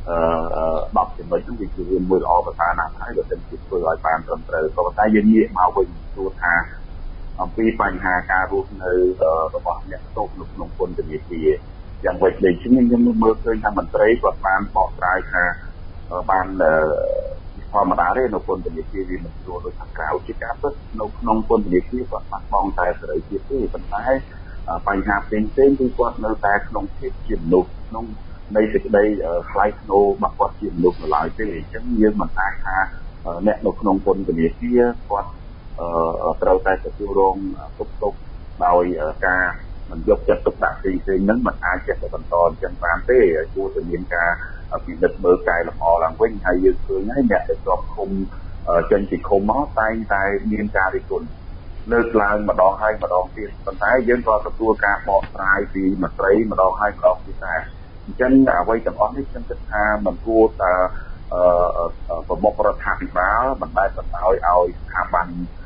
10ចំណុចហ្នឹងវាជារឿងមួយល្អប្រសើរណាស់ហើយបើមិនជាធ្វើឲ្យបានត្រឹមត្រូវក៏ប៉ុន្តែយើងងាកមកវិញទោះថាអំពីបញ្ហាការរស់នៅរបស់អ្នកទោសនៅក្នុងពន្ធនាគារយ៉ាងវិញដូចខ្ញុំមើលឃើញថាមន្ត្រីគាត់បានបកស្រាយថាបានធម្មតាទេនៅពន្ធនាគារវាមិនស្រួលដូចខាងក្រៅជាការពិតនៅក្នុងពន្ធនាគារគាត់បាត់បង់តែសេរីភាពទេប៉ុន្តែបញ្ហាផ្សេងៗគឺគាត់នៅតែក្នុងភាពជាមនុស្សក្នុងនៃសេចក្តីថ្លៃថ្នូររបស់គាត់ជាមនុស្សនៅឡើយទេអញ្ចឹងយើងមិនអាចថាអ្នកនៅក្នុងពន្ធនាគារគាត់ត្រូវតែទទួលរងទុក្ខដោយការមិនយកចិត្តទុកដាក់ផ្សេងៗហ្នឹងមិនអាចចេះតែបន្តអញ្ចឹងបានទេគួរតែមានការពិនិត្យមើលកែលម្អឡើងវិញហើយយើងឃើញហើយអ្នកដែលជាប់ឃុំចេញពីឃុំមកតែងតែមានការរិះគន់លើកឡើងម្ដងហើយម្ដងទៀតប៉ុន្តែយើងក៏ទទួលការបកស្រាយពីមន្ត្រីម្ដងហើយម្ដងទៀតដែរអញ្ចឹងអ្វីទាំងអស់នេះខ្ញុំគិតថាមិនគួរតែប្រមុខរដ្ឋាភិបាលមិនដែលបណ្ដោយឲ្យស្ថាប័ន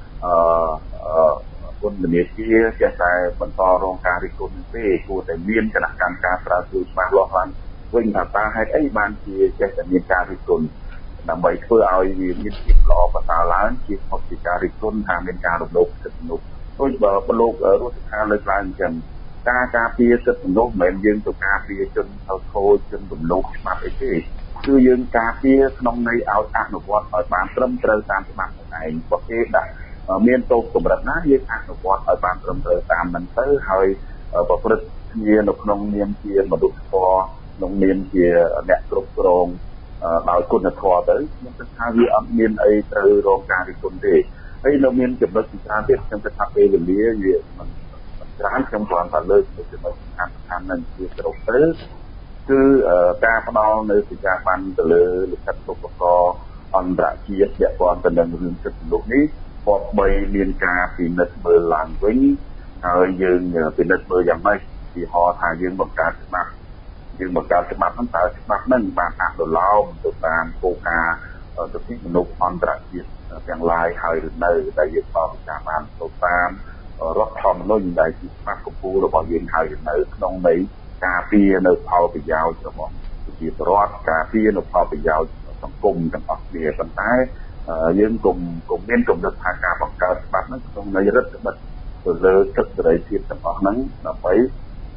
ពន្ធនាគារចេះតែបន្តរងការរិះគន់ទេគួរតែមានគណៈកម្មការស្រាវជ្រាវច្បាស់លាស់ឡើងវិញថាតើហេតុអីបានជាចេះតែមានការរិះគន់ដើម្បីធ្វើឲ្យវាមានភាពល្អប្រសើរឡើងជាផុតពីការរិះគន់ថាមានការរំលោភសិទ្ធិមនុស្សដូចបើលោករស់សខាលើកឡើងអញ្ចឹងការពារសិទ្ធិមនុស្សមិនមែនយើងទៅការពារជនខូចជនរំលោភច្បាប់អីទេគឺយើងការពារក្នុងន័យឲ្យអនុវត្តឲ្យបានត្រឹមត្រូវតាមច្បាប់ខ្លួនឯងបើគេដាក់មានទោសកម្រិតណាយើងអនុវត្តឲ្យបានត្រឹមត្រូវតាមហ្នឹងទៅហើយប្រព្រឹត្តគ្នានៅក្នុងនាមជាមនុស្សធម៌ក្នុងនាមជាអ្នកគ្រប់គ្រងដោយគុណធម៌ទៅខ្ញុំគិតថាវាអត់មានអីត្រូវរងការរិះគន់ទេហើយនៅមានចំណុចទីច្រើនទៀតខ្ញុំគិតថាពេលវេលាវាមិនច្រើនខ្ញុំគ្រាន់តែលើកទៅចំណុចសំខាន់ហ្នឹងជាសរុបទៅគឺការផ្ដល់នៅសេចក្ដីបានទៅលើលិខិតឧបករណ៍អន្តរជាតិពាក់ព័ន្ធទៅនឹងរឿងសិទ្ធិមនុស្សនេះក៏បីមានការពិនិត្យមើលឡើងវិញហើយយើងពិនិត្យមើលយ៉ាងម៉េចពីហោថាយើងបង្កើតច្បាប់ហ្នឹងតើច្បាប់ហ្នឹងបានអនុលោមទៅតាមគោលការណ៍សិទ្ធិមនុស្សអន្តរជាតិទាំងឡាយហើយឬនៅដែលយើងបានពិចារណាទៅតាមរដ្ឋធម្មនុញ្ញដែលជាច្បាប់កម្ពុជារបស់យើងហើយឬនៅក្នុងន័យការពារនៅផលប្រយោជន៍របស់ប្រជាពលរដ្ឋការពារនៅផលប្រយោជន៍សង្គមទាំងអស់គ្នាប៉ុន្តែយើងកុំមានគំនិតថាការបង្កើតច្បាប់ហ្នឹងក្នុងន័យរដ្ឋបិទទៅលើសិទ្ធិសេរីភាពទាំងអស់ហ្នឹងដើម្បី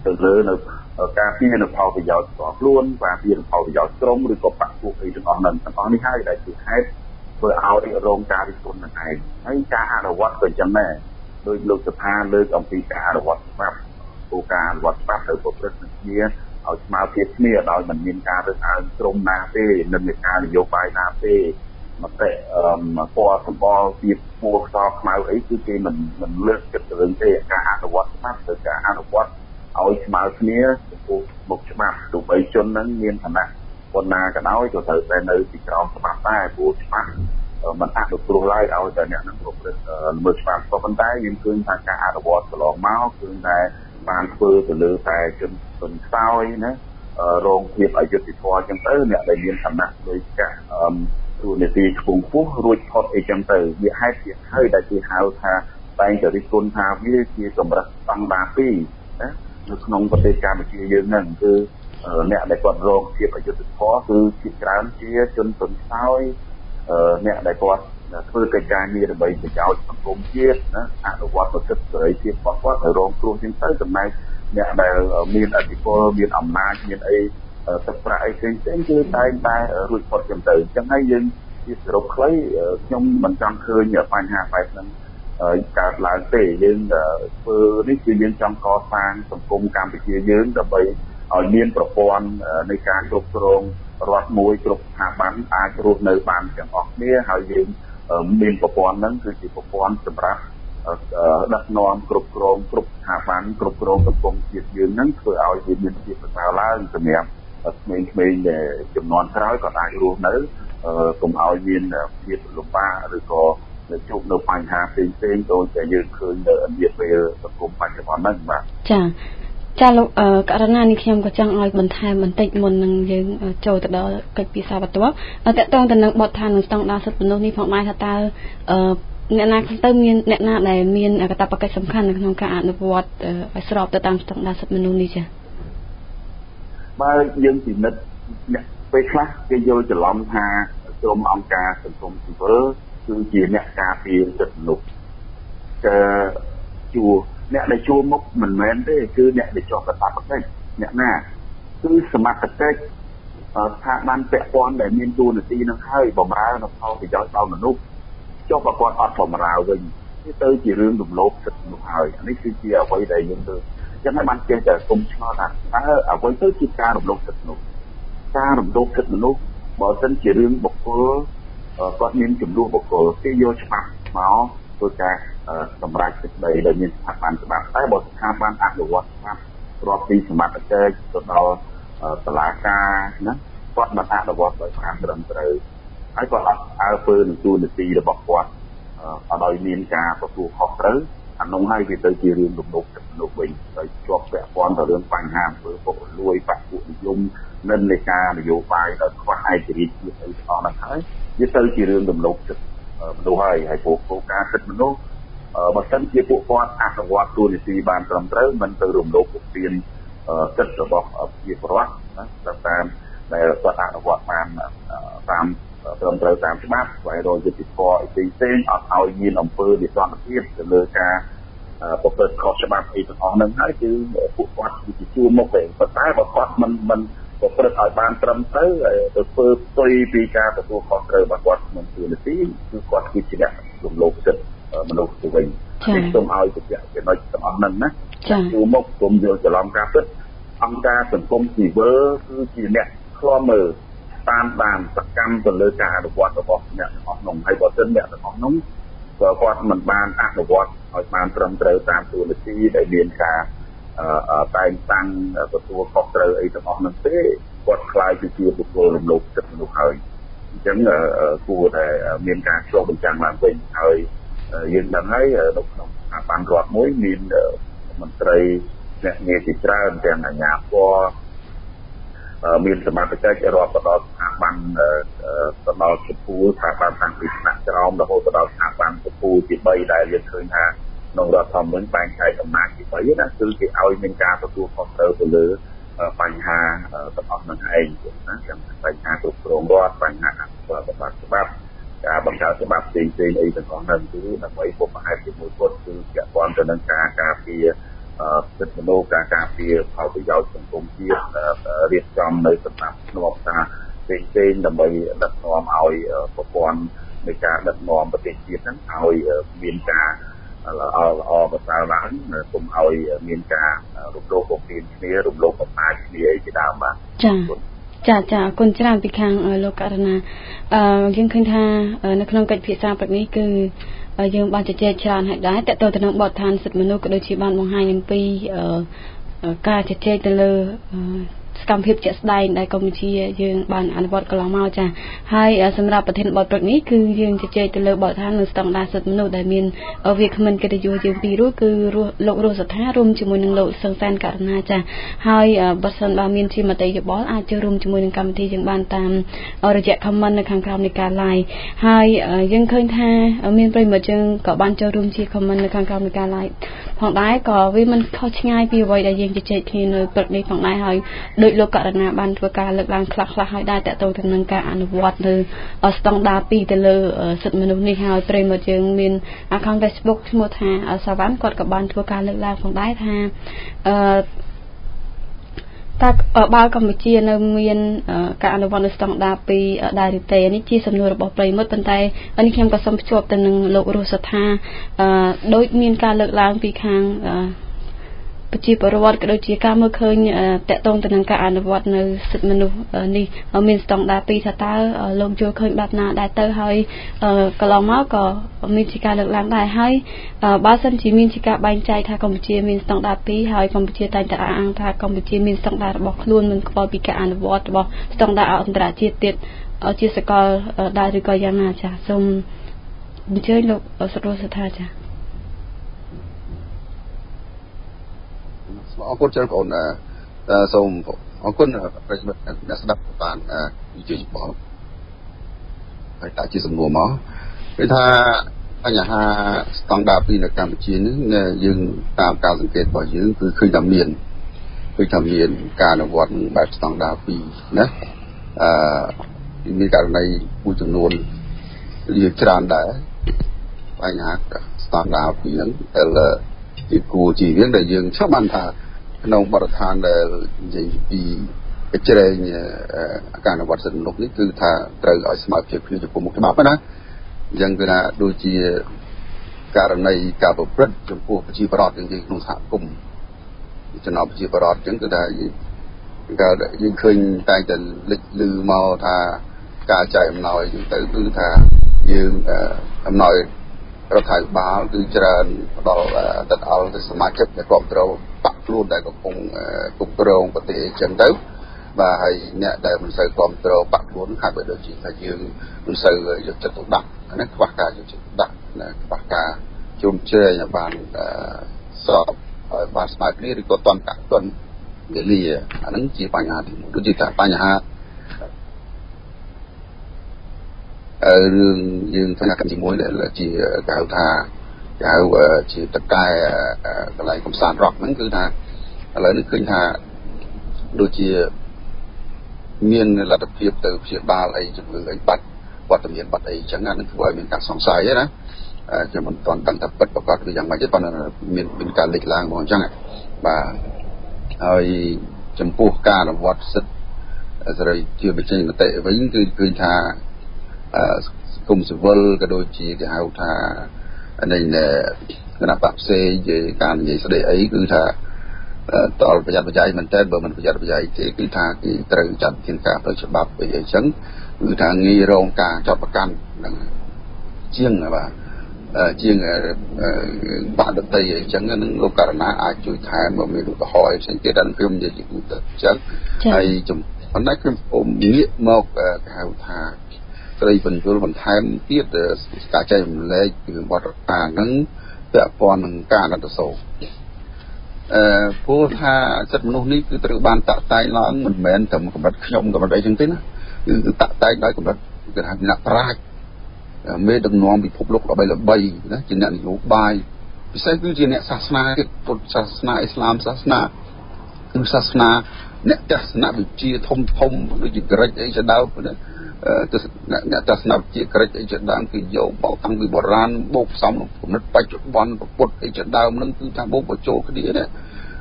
ទៅលើនៅការពារនៅផលប្រយោជន៍ផ្ទាល់ខ្លួនការពារផលប្រយោជន៍ក្រុមឬក៏បកពួកអីទាំងអស់ហ្នឹងទាំងអស់នេះហើយដែលជាហេតុធ្វើឲ្យរងការរិះគន់នឹងឯងហើយការអនុវត្តក៏ចឹងដែរដោយលោកសភាលើកអំពីការអនុវត្តច្បាប់គោលការណ៍អនុវត្តច្បាប់ត្រូវប្រព្រឹត្តនឹងគ្នាឲ្យស្មើភាពគ្នាដោយមិនមានការរើសអើងក្រុមណាទេនិន្នាការនយោបាយណាទេមតិពណ៌សម្បល់ពីពណ៌ខ្សោខ្មៅអីគឺគេមិនលើកចិត្តទៅរឿងទេការអនុវត្តច្បាប់គឺការអនុវត្តឲ្យស្មើគ្នាចំពោះមុខច្បាប់ទោះបីជនហ្នឹងមានឋានៈប៉ុណ្ណាក៏ដោយក៏ត្រូវតែនៅពីក្រោមច្បាប់ដែរព្រោះច្បាប់មិនអនុគ្រោះឡើយឲ្យតែអ្នកនឹងប្រព្រឹត្តល្មើសច្បាប់ក៏ប៉ុន្តែយើងឃើញថាការអនុវត្តកន្លងមកគឺតែបានធ្វើទៅលើតែជនខ្សោយណារងភាពអយុត្តិធម៌អញ្ចឹងទៅអ្នកដែលមានឋានៈដោយកាទូនីតិខ្ពង់ខ្ពស់រួចផុតអីចឹងទៅវាហេតុជាហើយដែលគេហៅថាតែងតែរិះគន់ថាវាជាកម្រិតស្តង់ដារ2ណានៅក្នុងប្រទេសកម្ពុជាយើងហ្នឹងគឺអ្នកដែលគាត់រងភាពអយុត្តិធម៌គឺជាច្រើនជាជនខ្សោយអ្នកដែលគាត់ធ្វើកិច្ចការងារដើម្បីប្រយោជន៍សង្គមជាតិណាអនុវត្តប្រសិទ្ធសេរីភាពរបស់គាត់ទៅរងគ្រោះចឹងទៅចំណែកអ្នកដែលមានអធិបុលមានអំណាចមានអីទឹកប្រាក់អីផ្សេងគឺតែងតែរួចផុតចឹងទៅចឹងហើយយើងជាសរុបខ្លីខ្ញុំមិនចង់ឃើញបញ្ហាបែបហ្នឹងកើតឡើងទេយើងធ្វើនេះគឺយើងចង់កសាងសង្គមកម្ពុជាយើងដើម្បីឲ្យមានប្រព័ន្ធនៃការគ្រប់គ្រងរដ្ឋមួយគ្រប់ស្ថាប័នអាចរស់នៅបានទាំងអស់គ្នាហើយយើងមានប្រព័ន្ធហ្នឹងគឺជាប្រព័ន្ធសម្រាប់ដឹកនាំគ្រប់គ្រងគ្រប់ស្ថាប័នគ្រប់គ្រងសង្គមជាតិយើងហ្នឹងធ្វើឲ្យវាមានភាពប្រសើរឡើងសម្រាប់ក្មេងៗចំនួនក្រោយក៏អាចរស់នៅកុំឲ្យមានភាពលំបាកឬក៏ជួបនៅបញ្ហាផ្សេងៗដូចតែយើងឃើញនៅអន្តរពេលសង្គមបច្ចុប្បន្នហ្នឹងបាទចាលោកករណីនេះខ្ញុំក៏ចង់ឲ្យបន្ថែមបន្តិចមុននឹងយើងចូលទៅដល់កិច្ចពិសាបន្ទាប់តកតងទៅនឹងបទដ្ឋាននិងស្តង់ដារសិទ្ធិមនុស្សនេះផងដែរថាតើអ្នកណាទៅមានអ្នកណាដែលមានកាតព្វកិច្ចសំខាន់នៅក្នុងការអនុវត្តឲ្យស្របទៅតាមស្តង់ដារសិទ្ធិមនុស្សនេះចាបើយើងពិនិត្យពេលខ្លះគេយល់ច្រឡំថាក្រុមអង្គការសង្គមស៊ីវិលគឺជាអ្នកការពារសិទ្ធិមនុស្សជួអ្នកដែលជួមុខមិនមែនទេគឺអ្នកដែលជាប់កាតព្វកិច្ចអ្នកណាគឺសមត្ថកិច្ចស្ថាប័នពាក់ព័ន្ធដែលមានតួនាទីនឹងហើយបម្រើនៅផលប្រយោជន៍ដល់មនុស្សចុះបើគាត់អត់បម្រើវិញវាទៅជារឿងរំលោភសិទ្ធិមនុស្សហើយនេះគឺជាអ្វីដែលយើងទៅចឹងហើយបានចេះតែគុំឆ្ងល់ថាអ្វីទៅជាការរំលោភសិទ្ធិមនុស្សការរំលោភសិទ្ធិមនុស្សបើមិនជារឿងបុគ្គលគាត់មានចំនួនបុគ្គលគេយកច្បាប់មកធ្វើការសម្រេចសេចក្តីដែលមានស្ថាប័នច្បាប់តែបើស្ថាប័នអនុវត្តច្បាប់រាប់ពីសមត្ថកិច្ចទៅដល់តុលាការណាគាត់មិនអនុវត្តដោយបានត្រឹមត្រូវហើយគាត់អត់អើពើនឹងទូនាទីរបស់គាត់អត់ឲ្យមានការទទួលខុសត្រូវអានោះហើយវាទៅជារឿងរំលោភសិទ្ធិមនុស្សវិញដោយជាប់ពាក់ព័ន្ធទៅរឿងបញ្ហាអំពើពុករលួយបកពួកនិយមនិន្នាការនយោបាយដល់ខ្វះឯករាជ្យភាពអីទាំងអស់ហ្នឹងហើយវាទៅជារឿងរំលោភសិទ្ធិមនុស្សហើយគោលការណ៍សិទ្ធិមនុស្សបើសិនជាពួកគាត់អនុវត្តទូនីតិបានត្រឹមត្រូវមិនទៅរំលោភបំពានសិទ្ធិរបស់ប្រជាពលរដ្ឋណាតាមដែលគាត់អនុវត្តបានតាមត្រឹមត្រូវតាមច្បាប់ស្វែងរកយុត្តិធម៌ផ្សេងៗអត់ឲ្យមានអំពើវិសន្តិភាពទៅលើការប្រព្រឹត្តខុសច្បាប់អីទាំងអស់ហ្នឹងហើយគឺពួកគាត់ជាជួរមុខទេប៉ុន្តែបើគាត់មិនប្រព្រឹត្តឲ្យបានត្រឹមត្រូវទៅធ្វើផ្ទុយពីការទទួលខុសត្រូវរបស់គាត់ក្នុងទូនាទីគឺគាត់គឺជាអ្នករំលោភសិទ្ធិមនុស្សទៅវិញនេះសូមឲ្យបញ្ជាក់ចំណុចទាំងអស់ហ្នឹងណាជួរមុខគុំយកច្រឡំការពិតអង្គការសង្គមស៊ីវិលគឺជាអ្នកឃ្លាំមើលតាមដានសកម្មទៅលើការអនុវត្តរបស់អ្នកទាំងអស់នោះហើយបើសិនអ្នកទាំងអស់នោះក៏គាត់មិនបានអនុវត្តឲ្យបានត្រឹមត្រូវតាមទូនាទីដែលមានការតែងតាំងទទួលខុសត្រូវអីទាំងអស់នោះទេគាត់ខ្លាយទៅជាបុគ្គលរំលោភសិទ្ធិមនុស្សហើយអញ្ចឹងគួរតែមានការឆ្លុះបញ្ចាំងឡើងវិញហើយយើងដឹងហើយនៅក្នុងស្ថាប័នរដ្ឋមួយមានមន្ត្រីអ្នកងារជាច្រើនទាំងអាជ្ញាធរមានសមត្ថកិច្ចរាប់ទៅដល់ស្ថាប័នទៅដល់ចំពោះស្ថាប័នតាំងពីថ្នាក់ក្រោមរហូតទៅដល់ស្ថាប័នចំពោះទី3ដែលយើងឃើញថាក្នុងរដ្ឋធម្មនុញ្ញបែងចែកអំណាចទី3ណាគឺគេឲ្យមានការទទួលខុសត្រូវទៅលើបញ្ហាទាំងអស់នឹងឯងណាទាំងបញ្ហាគ្រប់គ្រងរដ្ឋបញ្ហាអនុវត្តច្បាប់ការបង្កើតច្បាប់ផ្សេងៗអីទាំងអស់ហ្នឹងគឺដើម្បីពុកហេតុជាមួយគាត់គឺពាក់ព័ន្ធទៅនឹងការការពារសិទ្ធិមនុស្សការពារផលប្រយោជន៍សង្គមជាតិរៀបចំនៅសម្រាប់ស្នប់ថាផ្សេងៗដើម្បីដឹកនាំឲ្យប្រព័ន្ធនៃការដឹកនាំប្រទេសជាតិហ្នឹងឲ្យមានការល្អប្រសើរឡើងកុំឲ្យមានការរំលោភបំពានគ្នារំលោភបំពានគ្នាអីជាដើមបាទចាអរគុណច្រើនពីខាងលោកករណាយើងឃើញថានៅក្នុងកិច្ចពិភាក្សាព្រឹកនេះគឺយើងបានជជែកច្រើនហើយដែរតើតើទៅនឹងបទដ្ឋានសិទ្ធិមនុស្សក៏ដូចជាបានបង្ហាញអំពីការជជែកទៅលើសកម្មភាពជាក់ស្ដែងដែលកម្ពុជាយើងបានអនុវត្តកន្លងមកចាហើយសម្រាប់ប្រធានបទព្រឹកនេះគឺយើងជជែកទៅលើបទដ្ឋាននិងស្តង់ដារសិទ្ធិមនុស្សដែលមានវាគ្មិនកិត្តិយសយើងពីររូបគឺលោករស់សថារួមជាមួយនឹងលោកសឹងសានករណាចាហើយបើសិនបើមានជាមតិយោបល់អាចចូលរួមជាមួយនឹងកម្មវិធីយើងបានតាមរយៈ comment នៅខាងក្រោមនៃការ live ហើយយើងឃើញថាមានប្រិយមិត្តយើងក៏បានចូលរួមជា comment នៅខាងក្រោមនៃការ live ផងដែរក៏វាមិនខុសឆ្ងាយពីអ្វីដែលយើងជជែកគ្នានៅព្រឹកនេះផងដែរហើយដោយលោកករណាបានធ្វើការលើកឡើងខ្លះៗហើយដែរតើតើទៅនឹងការអនុវត្តនៅស្តង់ដារ2ទៅលើសិទ្ធិមនុស្សនេះហើយប្រិយមិត្តយើងមាន account Facebook ឈ្មោះថាសាវ៉ាន់គាត់ក៏បានធ្វើការលើកឡើងផងដែរថាតើបើកម្ពុជានៅមានការអនុវត្តនៅស្តង់ដារ2ដែរឬទេនេះជាសំណួររបស់ប្រិយមិត្តប៉ុន្តែនេះខ្ញុំក៏សូមភ្ជាប់ទៅនឹងលោករស់សថាដោយមានការលើកឡើងពីខាងប្រជាពលរដ្ឋក៏ដូចជាការមើលឃើញតកតងទៅនឹងការអនុវត្តនៅសិទ្ធិមនុស្សនេះមានស្តង់ដារ2ថាតើលោកយល់ឃើញបែបណាដែរទៅហើយកន្លងមកក៏មានជាការលើកឡើងដែរហើយបើសិនជាមានជាការបែងចែកថាកម្ពុជាមានស្តង់ដារ2ហើយកម្ពុជាតែងតែអះអាងថាកម្ពុជាមានស្តង់ដាររបស់ខ្លួនមិនខ្វល់ពីការអនុវត្តរបស់ស្តង់ដារអន្តរជាតិទៀតជាសកលដែរឬក៏យ៉ាងណាចាសូមអញ្ជើញលោកសុរសថាចាអរគុណច្រើនបងប្អូនសូមអរគុណប្រិយមិត្តអ្នកស្ដាប់បាននិយាយបងហើយតាជាសំណួរមកគឺថាបញ្ហាស្តង់ដារ2នៅកម្ពុជានេះយើងតាមការសង្កេតរបស់យើងគឺឃើញថាមានការអនុវត្តបែបស្តង់ដារ2ណាមានករណីមួយចំនួនវាច្រើនដែរបញ្ហាស្តង់ដារ2ហ្នឹងដែលជាគួរជារឿងដែលយើងឆ្លងបានថាក្នុងបទដ្ឋានដែលនិយាយពីកិច្ចរែងការអនុវត្តសិទ្ធិមនុស្សនេះគឺថាត្រូវឲ្យស្មើភាពគ្នាចំពោះមុខច្បាប់ណាអញ្ចឹងគឺថាដូចជាករណីការប្រព្រឹត្តចំពោះប្រជាពលរដ្ឋយើងក្នុងសហគមន៍ចំណោមប្រជាពលរដ្ឋអញ្ចឹងគឺថាយើងឃើញតែតែលេចលឺមកថាការចែកអំណោយទៅគឺថាយើងអំណោយរដ្ឋាភិបាលគឺច្រើនផ្ដល់ទឹកអល់ទៅសមាជិកដែលគ្រប់គ្រងបាក់ខ្លួនដែលកំពុងគ្រប់គ្រងប្រទេសអញ្ចឹងទៅបាទហើយអ្នកដែលមិនសូវគ្រប់គ្រងបាក់ខ្លួនហាក់បីដូចជាថាយើងមិនសូវយកចិត្តទុកដាក់ណាខ្វះការយកចិត្តទុកដាក់ណាខ្វះការជុំជ្រែងឲ្យបានសពឲ្យបានស្មារតីឬក៏តន់កាក់តន់វេលាអាហ្នឹងជាបញ្ហាទី1ដូចជាថាបញ្ហារឿងយើងធ្វើការជាមួយដែលជាគេហៅថាជាតកែកន្លែងកំសាន្តរ៉ុកហ្នឹងគឺថាឥឡូវនេះឃើញថាដូចជាមានលទ្ធភាពទៅព្យាបាលអីជំងឺអីបាត់វត្តមានបាត់អីចឹងណានឹងធ្វើឲ្យមានការសង្ស័យណាខ្ញុំមិនទាន់ដឹងថាពិតប្រកបវាយ៉ាងម៉េចទេប៉ុន្តែមានការលេចឡើងមកអញ្ចឹងបាទហើយចំពោះការអនុវត្តសិទ្ធិសេរីជាបញ្ចេញមតិវិញគឺឃើញថាសង្គមស៊ីវិលក៏ដូចជាគេហៅថានៃគណៈបព្វផ្សេងជាការនិយាយស្ដីអីគឺថាតលប្រយ័ត្នប្រយែងមែនតើបើមិនប្រយ័ត្នប្រយែងទេគឺថាគេត្រូវចាត់វិធានការផ្លូវច្បាប់អីចឹងគឺថាងាយរងការចាប់ប្រកាន់នឹងជាងបាទជាងបាក់ដតីអីចឹងនឹងលោកករណាអាចជួយថែមមកមានឧទាហរណ៍អីផ្សេងទៀតដល់ខ្ញុំនិយាយទៅចឹងហើយប៉ុន្តែខ្ញុំងាកមកគេហៅថាស្រីបញ្យលបន្ថែមទៀតការចែករំលែកពីបទរដ្ឋាហ្នឹងពាក់ព័ន្ធនឹងការអនុត្តសូរព្រោះថាសិទ្ធិមនុស្សនេះគឺត្រូវបានតាក់តែងឡើងមិនមែនត្រឹមកម្រិតខ្ញុំកម្រិតអីចឹងទេណាគឺតាក់តែងដោយកម្រិតគេថាអ្នកប្រាជ្ញមេដឹកនាំពិភពលោកល្បីណាជាអ្នកនយោបាយពិសេសគឺជាអ្នកសាសនាពុទ្ធសាសនាអ៊ីស្លាមសាសនាគឺសាសនាអ្នកទស្សនវិជ្ជាធំដូចជាក្រិចអីជាដើមណាអ្នកទស្សនវិជ្ជាក្រិចអីជាដើមគឺយកមកតាំងពីបុរាណបូកផ្សំនឹងគំនិតបច្ចុប្បន្នពុទ្ធអីជាដើមនឹងគឺថាបូកបញ្ចូលគ្នាណា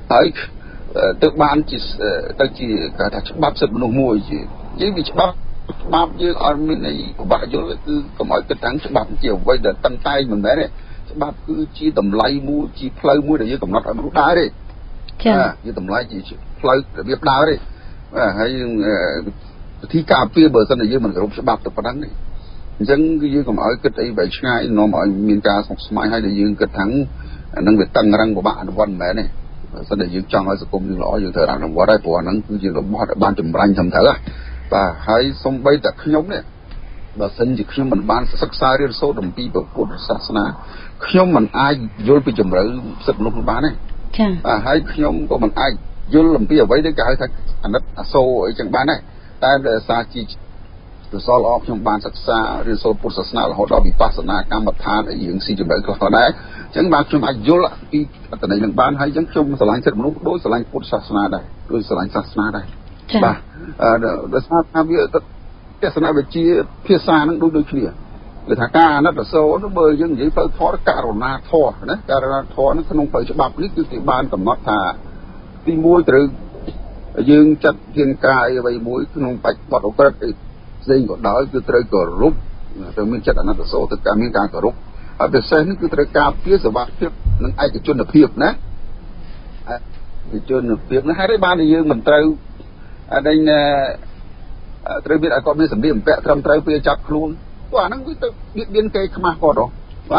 ហើយទៅបានជាទៅជាគេថាច្បាប់សិទ្ធិមនុស្សមួយយើងវាច្បាប់យើងអត់មានអីពិបាកយល់គឺកុំឲ្យគិតថាច្បាប់ជាអ្វីដែលតឹងតែងមិនមែនទេច្បាប់គឺជាតម្លៃមួយជាផ្លូវមួយដែលយើងកំណត់ឲ្យមនុស្សដើរទេចាជាតម្លៃជាផ្លូវរបៀបដើរទេហើយវិធីការពារបើសិនជាយើងមិនគោរពច្បាប់ទៅប៉ុណ្ណឹងទេអញ្ចឹងគឺយើងកុំឲ្យគិតអីបែបឆ្ងាយនាំឲ្យមានការស្មុគស្មាញហើយដែលយើងគិតថានឹងវាតឹងរឹងពិបាកអនុវត្តមិនមែនទេបើសិនជាយើងចង់ឲ្យសង្គមយើងល្អយើងត្រូវអនុវត្តហើយព្រោះហ្នឹងគឺជារបស់ដែលបានចម្រាញ់ត្រឹមត្រូវបាទហើយសូម្បីតែខ្ញុំនេះបើសិនជាខ្ញុំមិនបានសិក្សារៀនសូត្រអំពីពុទ្ធសាសនាខ្ញុំមិនអាចយល់ពីជំរឿសិទ្ធិមនុស្សបានទេចា៎បាទហើយខ្ញុំក៏មិនអាចយល់អំពីអ្វីដែលគេហៅថាអាណិតអាសូរអីចឹងបានដែរតែដោយសារជាកុសលល្អខ្ញុំបានសិក្សារៀនសូត្រពុទ្ធសាសនារហូតដល់វិបស្សនាកម្មដ្ឋានអីរឿងស៊ីជំរឿខ្លះក៏ដែរអញ្ចឹងបាទខ្ញុំអាចយល់ពីអត្ថន័យនឹងបានហើយអញ្ចឹងខ្ញុំស្រឡាញ់សិទ្ធិមនុស្សដូចស្រឡាញ់ពុទ្ធសាសនាដែរដូចស្រឡាញ់សាសនាដែរបាទដោយសារថាវាទស្សនវិជ្ជាភាសានឹងដូចគ្នាគឺថាការអាណិតអាសូរនោះបើយើងនិយាយទៅធម៌ករុណាធម៌ណាករុណាធម៌នោះក្នុងផ្លូវច្បាប់នេះគឺគេបានកំណត់ថាទី1ត្រូវយើងចាត់ធានការអីអ្វីមួយក្នុងបច្ចុប្បន្នអក្រិតអីផ្សេងក៏ដោយគឺត្រូវគោរពត្រូវមានចិត្តអាណិតអាសូរទៅការមានការគោរពហើយពិសេសនេះគឺត្រូវការពារសុវត្ថិភាពនិងឯកជនភាពណាឯកជនភាពនេះហើយបានយើងមិនត្រូវអដែងត្រូវមានឲ្យគាត់មានសម្ភារបំពាក់ត្រឹមត្រូវពេលចាប់ខ្លួនព្រោះអាហ្នឹងវាទៅបៀតបៀនគេខ្មាស់គាត់ហ៎បាទ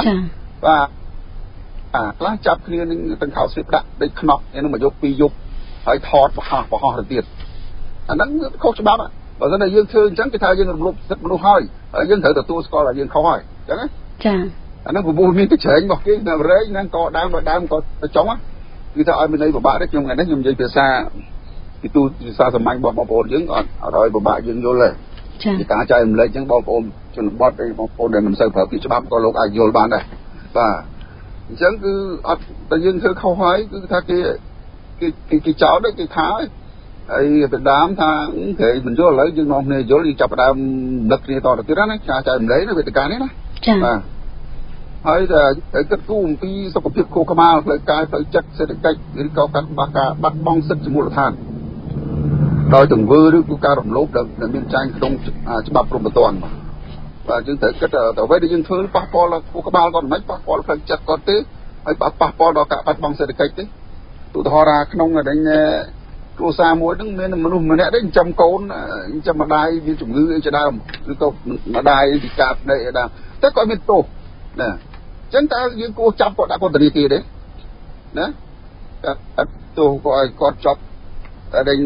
ខ្លះចាប់គ្នានឹងទាំងខោស្លៀកដាក់ដេកខ្នោះឯនោះមកយក2យប់ហើយថតបរោះទៅទៀតអាហ្នឹងខុសច្បាប់បើមិនតែយើងធ្វើអញ្ចឹងគេថាយើងរំលោភសិទ្ធិមនុស្សហើយយើងត្រូវទទួលស្គាល់ថាយើងខុសហើយអញ្ចឹងណាចាអាហ្នឹងព្រោះមានតែច្រែងរបស់គេនៅរែងហ្នឹងក៏ដើមក៏ទៅចុងគឺថាឲ្យមានន័យពិបាកទេខ្ញុំថ្ងៃនេះខ្ញុំនិយាយភាសាពីទូភាសាសាមញ្ញរបស់បងប្អូនយើងអត់ឲ្យពិបាកយើងយល់ទេពីការចែករំលែកអញ្ចឹងបងប្អូនជនបទអីបងប្អូនដែលមិនសូវប្រើពាក្យច្បាប់ក៏លោកអាចយល់បានដែរបាទអញ្ចឹងគឺអត់តែយើងធ្វើខុសហើយគឺថាគេចោលគេថាហើយទៅដើមថាគេមិនយល់ឥឡូវយើងនាំគ្នាយល់យើងចាប់ដើមដឹកគ្នាតទៅទៀតណាការចែករំលែកនៅវេទិកានេះណាចា៎បាទហើយតែគិតគូរអំពីសុខភាពខួរក្បាលផ្លូវកាយផ្លូវចិត្តសេដ្ឋកិច្ចឬក៏ការបាត់បង់សិទ្ធិជាមូលដ្ឋានដោយទង្វើឬក៏ការរំលោភដែលមានចែងក្នុងច្បាប់ព្រហ្មទណ្ឌបាទយើងត្រូវគិតទៅអ្វីដែលយើងធ្វើប៉ះពាល់ដល់ខួរក្បាលគាត់មិនប៉ះពាល់ផ្លូវចិត្តគាត់ទេហើយប៉ះពាល់ដល់ការបាត់បង់សេដ្ឋកិច្ចទេឧទាហរណ៍ថាក្នុងដែលគ្រួសារមួយហ្នឹងមានមនុស្សម្នាក់ទេចិញ្ចឹមកូនចិញ្ចឹមម្ដាយមានជំងឺអីជាដើមឬក៏ម្ដាយពិការភ្នែកអីដើមតែគាត់មានទោសណាអញ្ចឹងតើយើងគួរចាប់គាត់ដាក់ពន្ធនាគារទេណាទោសគាត់ចប់តែដេញ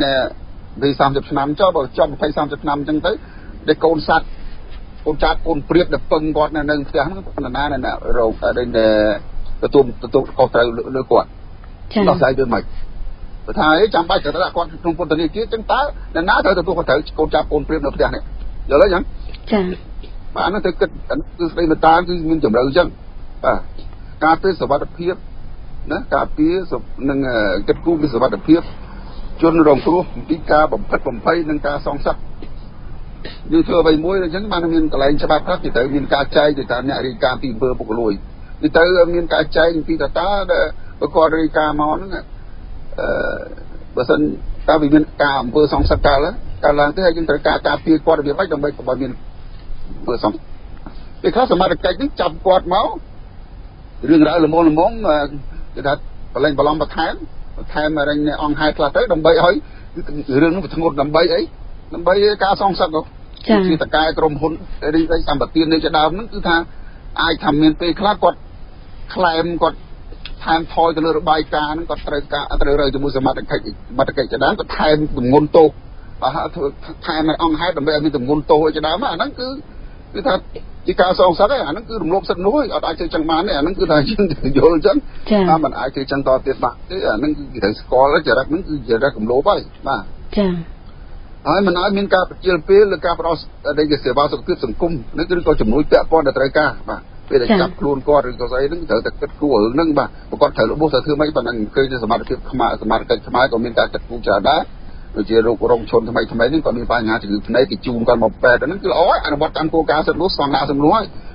30ឆ្នាំចុះបើចប់20-30ឆ្នាំអញ្ចឹងទៅដែលកូនសត្វកូនចាត់កូនព្រាបដែលពឹងគាត់នៅផ្ទះហ្នឹងប៉ុណ្ណាណារោគដែលទទួលខុសត្រូវលើគាត់ដោះស្រាយទៅមិនបើថាចាំបាច់ត្រូវដាក់គាត់ក្នុងពន្ធនាគារអញ្ចឹងតើអ្នកណាត្រូវទទួលខុសត្រូវកូនចាត់កូនព្រាបនៅផ្ទះនេះយល់ទេអញ្ចឹងចា៎បាទហ្នឹងទៅគិតគឺស្ដីមេត្តាគឺមានជំរឿអញ្ចឹងបាទការពារសុវត្ថិភាពណាការពារនឹងគិតគូរពីសុវត្ថិភាពជនរងគ្រោះពីការបំផិតបំភ័យនិងការសងសឹកយើងធ្វើអ្វីមួយអញ្ចឹងបានមានកន្លែងច្បាប់ខ្លះគេត្រូវមានការចែកទៅតាមអ្នករាយការណ៍ពីអំពើពុករលួយគេទៅមានការចែកពីតើបើគាត់រាយការណ៍មកហ្នឹងបើសិនតើវាមានការអំពើសងសឹកកើតឡើងទៅហើយយើងត្រូវការពារគាត់របៀបម៉េចដើម្បីកុំឲ្យមានអំពើសងពេលខ្លះសមត្ថកិច្ចហ្នឹងចាប់គាត់មករឿងរ៉ាវល្មមគេថាបលែងបឡំបន្ថែមរែងអង្គហេតុខ្លះទៅដើម្បីឲ្យរឿងនោះវាធ្ងន់ដើម្បីអីដើម្បីការសងសឹកជាតកែក្រុមហ៊ុនរីកសម្បត្តិនេះជាដើមហ្នឹងគឺថាអាចថាមានពេលខ្លះគាត់ខ្លែមគាត់ថែមថយទៅលើរបាយការណ៍ហ្នឹងគាត់ត្រូវរើជាមួយសមត្ថកិច្ចជាដើមគាត់ថែមទម្ងន់ទោសបាទធ្វើថែមអង្គហេតុដើម្បីឲ្យមានទម្ងន់ទោសឲ្យជាដើមអាហ្នឹងគឺថាជាការសងសឹកហ្នឹងអាហ្នឹងគឺរំលោភសិទ្ធិនោះអត់អាចធ្វើចឹងបានទេអាហ្នឹងគឺថាយើងយល់ចឹងថាមិនអាចធ្វើចឹងតទៀតបាទទេអាហ្នឹងគឺត្រូវស្គាល់ចរិតហ្នឹងគឺចរិតរំលោភហើយបាទចា៎ហើយមិនឲ្យមានការបញ្ជាពេលលើការផ្ដោតនៃសេវាសុខភាពសង្គមនេះឬក៏ជំនួយពាក់ព័ន្ធដល់ត្រូវការបាទពេលដែលចាប់ខ្លួនគាត់ឬក៏ស្អីហ្នឹងត្រូវតែគិតគូររឿងហ្នឹងបាទប្រកបត្រូវរបួសត្រូវធ្វើម៉េចប៉ុណ្ណឹងឃើញសមត្ថភាពខ្មែរសមត្ថកិច្ចខ្មែរក៏មានការគិតគូរច្រើនដែរដូចជារោគរងឈុនថ្មីនេះក៏មានបញ្ហាជំងឺភ្នែកគេជូនគាត់មកពេទ្យហ្នឹងគឺល្អហើយអនុវត្តតាមគោលការណ៍សិទ្ធិមនុស្សស្តង់ដារសិទ្ធិមនុស្សហើយ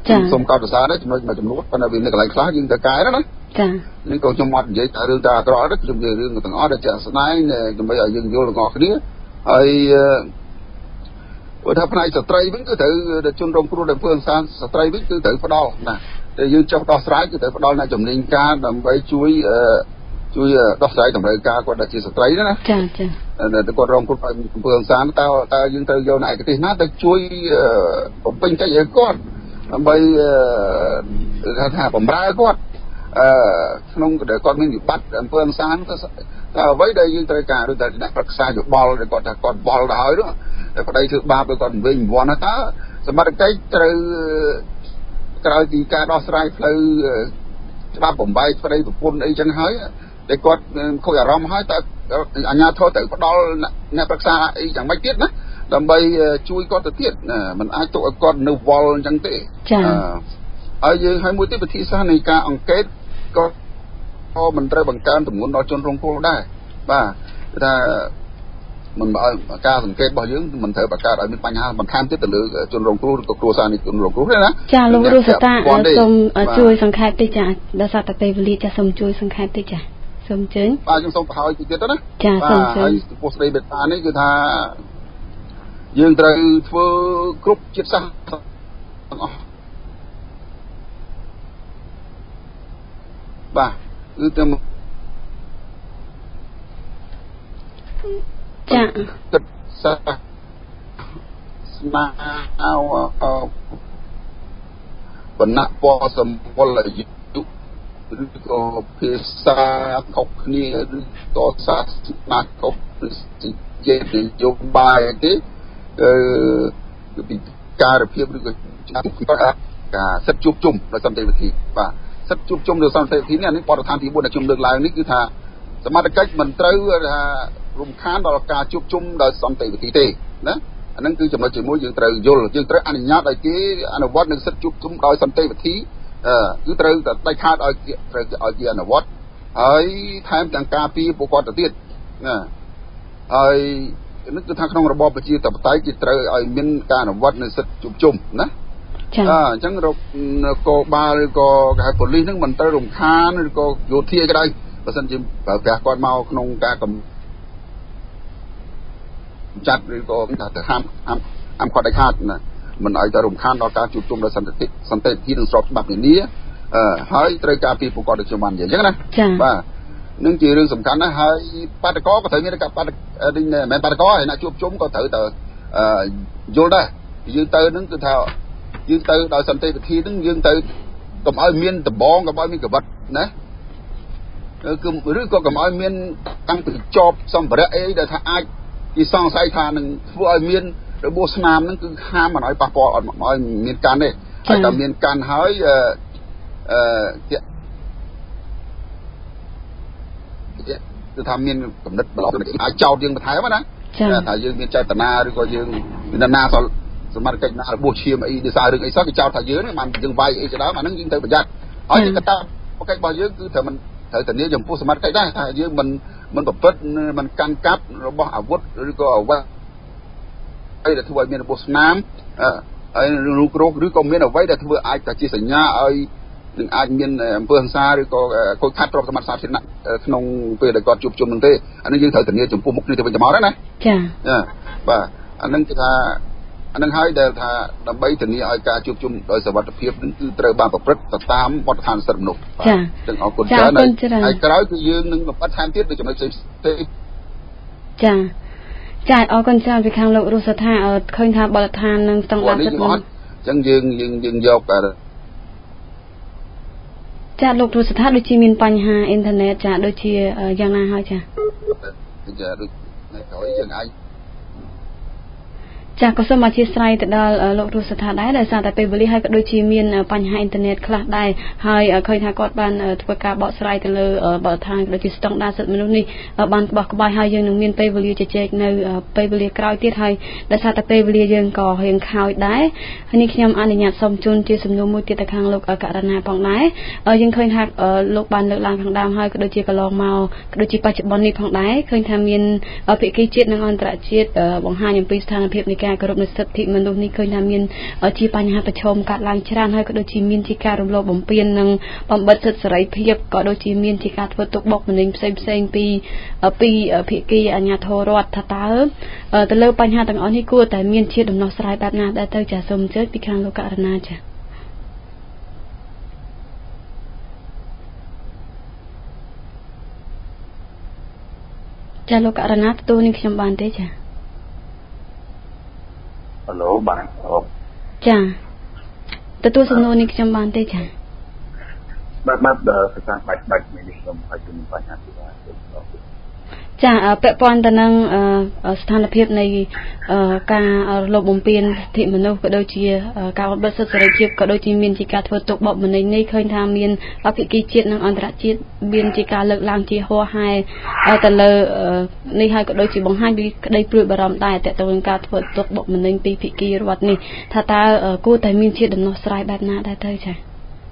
សូមកោតសរសើរចំណុចមួយចំនួនប៉ុន្តែវានៅកន្លែងខ្លះយើងត្រូវកែណាចានេះក៏ខ្ញុំអត់និយាយតែរឿងតែអាក្រក់ទេខ្ញុំនិយាយរឿងទាំងអស់ដែលចាក់ស្ដែងដើម្បីឲ្យយើងយល់ទាំងអស់គ្នាហើយថាផ្នែកស្ត្រីវិញគឺត្រូវជនរងគ្រោះដែលធ្វើអង្សានស្ត្រីវិញគឺត្រូវផ្ដល់ណាតែយើងចុះដោះស្រាយគឺត្រូវផ្ដល់អ្នកជំនាញការដើម្បីជួយដោះស្រាយតម្រូវការគាត់ដែលជាស្ត្រីណាចាគាត់រងគ្រោះធ្វើអង្សានតើយើងត្រូវយកអ្នកឯកទេសណាទៅជួយបំពេញកិច្ចឲ្យគាត់ដើម្បីថាបំរើគាត់ក្នុងដែលគាត់មានវិបត្តិអំពើអង្សានទៅអ្វីដែលយើងត្រូវការឬតែអ្នកប្រឹក្សាយោបល់ដែលគាត់ថាគាត់បល់ទៅហើយនោះតែប្តីធ្វើបាបទៅគាត់វិញវន់តើសមត្ថកិច្ចត្រូវក្រោយពីការដោះស្រាយផ្លូវច្បាប់បំបែកប្តីប្រពន្ធអីចឹងហើយតែគាត់ខូចអារម្មណ៍ហើយតើអាជ្ញាធរត្រូវផ្ដល់អ្នកប្រឹក្សាអីយ៉ាងម៉េចទៀតណាដើម្បីជួយគាត់ទៅទៀតមិនអាចទុកឲ្យគាត់នៅវល់អញ្ចឹងទេចាហើយយើងឲ្យមួយទៀតវិធីសាស្ត្រនៃការអង្កេតក៏មិនត្រូវបង្កើនទម្ងន់ដល់ជនរងគ្រោះដែរបាទថាមិនឲ្យការសង្កេតរបស់យើងមិនត្រូវបង្កើតឲ្យមានបញ្ហាបន្ថែមទៀតទៅលើជនរងគ្រោះឬក៏គ្រួសារនៃជនរងគ្រោះទេណាចាលោករស់សតាសូមជួយសង្ខេបតិចចាដល់សារតែពេលវេលាចាសូមជួយសង្ខេបតិចចាសូមអញ្ជើញបាទខ្ញុំសូមបង្ហើយទៀតទៅណាចាសូមអញ្ជើញហើយចំពោះស្ដីបេតានេះគឺថាយើងត្រូវធ្វើគ្រប់ជាតិសាសន៍ទាំងអស់បាទគឺទៅចាគិតសាស្នាបណ្ណៈពណ៌សម្ពលអាយុឬក៏ភាសាខុសគ្នាឬក៏សាសនាខុសជានយោបាយទេពីការភាពឬក៏ការសិទ្ធិជួបជុំដោយសន្តិវិធីបាទសិទ្ធិជួបជុំដោយសន្តិវិធីនេះបទដ្ឋានទី4ដែលខ្ញុំលើកឡើងនេះគឺថាសមត្ថកិច្ចមិនត្រូវថារំខានដល់ការជួបជុំដោយសន្តិវិធីទេណាអាហ្នឹងគឺចំណុចទី1យើងត្រូវយល់យើងត្រូវអនុញ្ញាតឲ្យគេអនុវត្តនឹងសិទ្ធិជួបជុំដោយសន្តិវិធីគឺត្រូវតែដាច់ខាតឲ្យគេអនុវត្តហើយថែមទាំងការពារពួកគាត់ទៅទៀតណាហើយនេះគឺថាក្នុងរបបប្រជាធិបតេយ្យគេត្រូវឲ្យមានការអនុវត្តនៅសិទ្ធិជួបជុំណាអញ្ចឹងរកកោបាលឬក៏គេហៅប៉ូលីសហ្នឹងមិនត្រូវរំខានឬក៏យោធាក៏ដោយបើមិនជាប្រើប្រាស់គាត់មកក្នុងការចាត់ឬក៏ថាទៅហាមគាត់ដាច់ខាតណាមិនឲ្យទៅរំខានដល់ការជួបជុំដោយសន្តិវិធីនិងស្របច្បាប់នានាហើយត្រូវការពីពួកគាត់ដូចខ្ញុំបាននិយាយអញ្ចឹងណាបាទនឹងជារឿងសំខាន់ណាស់ហើយបាតកោក៏ត្រូវមានការបាតមិនមែនបាតកោហើយអ្នកជួបជុំក៏ត្រូវតែយល់ដែរយើងទៅនឹងគឺថាយើងទៅដោយសន្តិវិធីនឹងយើងទៅកុំឲ្យមានដបងកុំឲ្យមានកវិតណាគឺឬក៏កុំឲ្យមានតាំងពីជាប់សម្ភារៈអីដែលថាអាចគេសង្ស័យថានឹងធ្វើឲ្យមានរបួសស្នាមនឹងគឺហាមមិនឲ្យប៉ះពាល់អត់ឲ្យមានកាន់ទេហើយតែមានកាន់ហើយគឺថាមានកំណត់បឡោអាចចោទយើងបន្ថែមណាថាយើងមានចេតនាឬក៏យើងមានណាសមត្ថកិច្ចណារបួសឈាមអីដោយសាររឿងអីសោះគេចោទថាយើងបានយើងវាយអីក៏ដោយអាហ្នឹងយើងត្រូវប្រយ័ត្នហើយកត្តាកិច្ចរបស់យើងគឺត្រូវមិនត្រូវធានាចំពោះសមត្ថកិច្ចដែរថាយើងមិនប្រព្រឹត្តមិនកាន់កាប់របស់អាវុធឬក៏អ្វីដែលធ្វើឲ្យមានរបួសស្នាមហើយរូបគ្រោះឬក៏មានអ្វីដែលធ្វើអាចតែជាសញ្ញាឲ្យនឹងអាចមានអំពើហិង្សាឬក៏ខូចខាតទ្រព្យសម្បត្តិសាធារណៈក្នុងពេលដែលគាត់ជួបជុំនឹងទេអានេះយើងត្រូវធានាចំពោះមុខនេះទៅវិញទៅមកណាចាបាទអានឹងគឺថាអានឹងហើយដែលថាដើម្បីធានាឲ្យការជួបជុំដោយសុវត្ថិភាពនឹងគឺត្រូវបានប្រព្រឹត្តទៅតាមបទដ្ឋានសិទ្ធិមនុស្សចាទាំងអរគុណច្រើនហើយក្រោយគឺយើងនឹងបំផិតថែមទៀតទៅចំណុចផ្សេងចាអរគុណច្រើនពីខាងលោករស់ថាឃើញថាបទដ្ឋាននឹងស្តង់ដារសិទ្ធិមនុស្សអញ្ចឹងយើងយកចាលោករស់ថាដូចជាមានបញ្ហាអ៊ីនធឺណិតចាដូចជាយ៉ាងណាហើយចាដូចនៅក្រោយយើងអាចចាក៏សូមអធិស្ឋានទៅដល់លោករស់ថាដែរដោយសារតែពេលវេលាហើយក៏ដូចជាមានបញ្ហាអ៊ីនធឺណិតខ្លះដែរហើយឃើញថាគាត់បានធ្វើការបកស្រាយទៅលើបទដ្ឋានដូចជាស្តង់ដារសិទ្ធិមនុស្សនេះបានក្បោះក្បាយហើយយើងនឹងមានពេលវេលាជជែកនៅពេលវេលាក្រោយទៀតហើយដោយសារតែពេលវេលាយើងក៏រៀងខោចដែរហើយនេះខ្ញុំអនុញ្ញាតសូមជូនជាសំណួរមួយទៀតទៅខាងលោកករណាផងដែរយើងឃើញថាលោកបានលើកឡើងខាងដើមហើយក៏ដូចជាកន្លងមកក៏ដូចជាបច្ចុប្បន្ននេះផងដែរឃើញថាមានភាគីជាតិនិងអន្តរជាតិបង្ហាញអំពីស្ថានភាពនៃការគោរពនៅសិទ្ធិមនុស្សនេះឃើញថាមានជាបញ្ហាប្រឈមកាត់ឡើងច្រើនហើយក៏ដូចជាមានជាការរំលោភបំពាននិងបំបិទសិទ្ធិសេរីភាពក៏ដូចជាមានជាការធ្វើទុកបុកម្នេញផ្សេងពីភាគីអាជ្ញាធររដ្ឋថាតើទៅលើបញ្ហាទាំងអស់នេះគួរតែមានជាដំណោះស្រាយបែបណាដែរទៅចាសូមអញ្ជើញពីខាងលោកករណាចាលោកករណាទទួលនឹងខ្ញុំបានទេចាហៅឡូបាទចាទទួលសំណួរនេះខ្ញុំបានទេចាបាទភាសាបាច់នេះខ្ញុំឲ្យជំនួយបញ្ហាទីណាចាពាក់ព័ន្ធទៅនឹងស្ថានភាពនៃការរលុបបំពានសិទ្ធិមនុស្សក៏ដូចជាការបំបិទសិទ្ធិសេរីភាពក៏ដូចជាមានជាការធ្វើទុកបុកម្នេញនេះឃើញថាមានភាគីជាតិនិងអន្តរជាតិមានជាការលើកឡើងជាហួសហេតុទៅលើនេះហើយក៏ដូចជាបង្ហាញពីក្តីព្រួយបារម្ភដែរតើតើនឹងការធ្វើទុកបុកម្នេញពីភាគីរដ្ឋនេះថាតើគួរតែមានជាដំណោះស្រាយបែបណាដែរទៅចា៎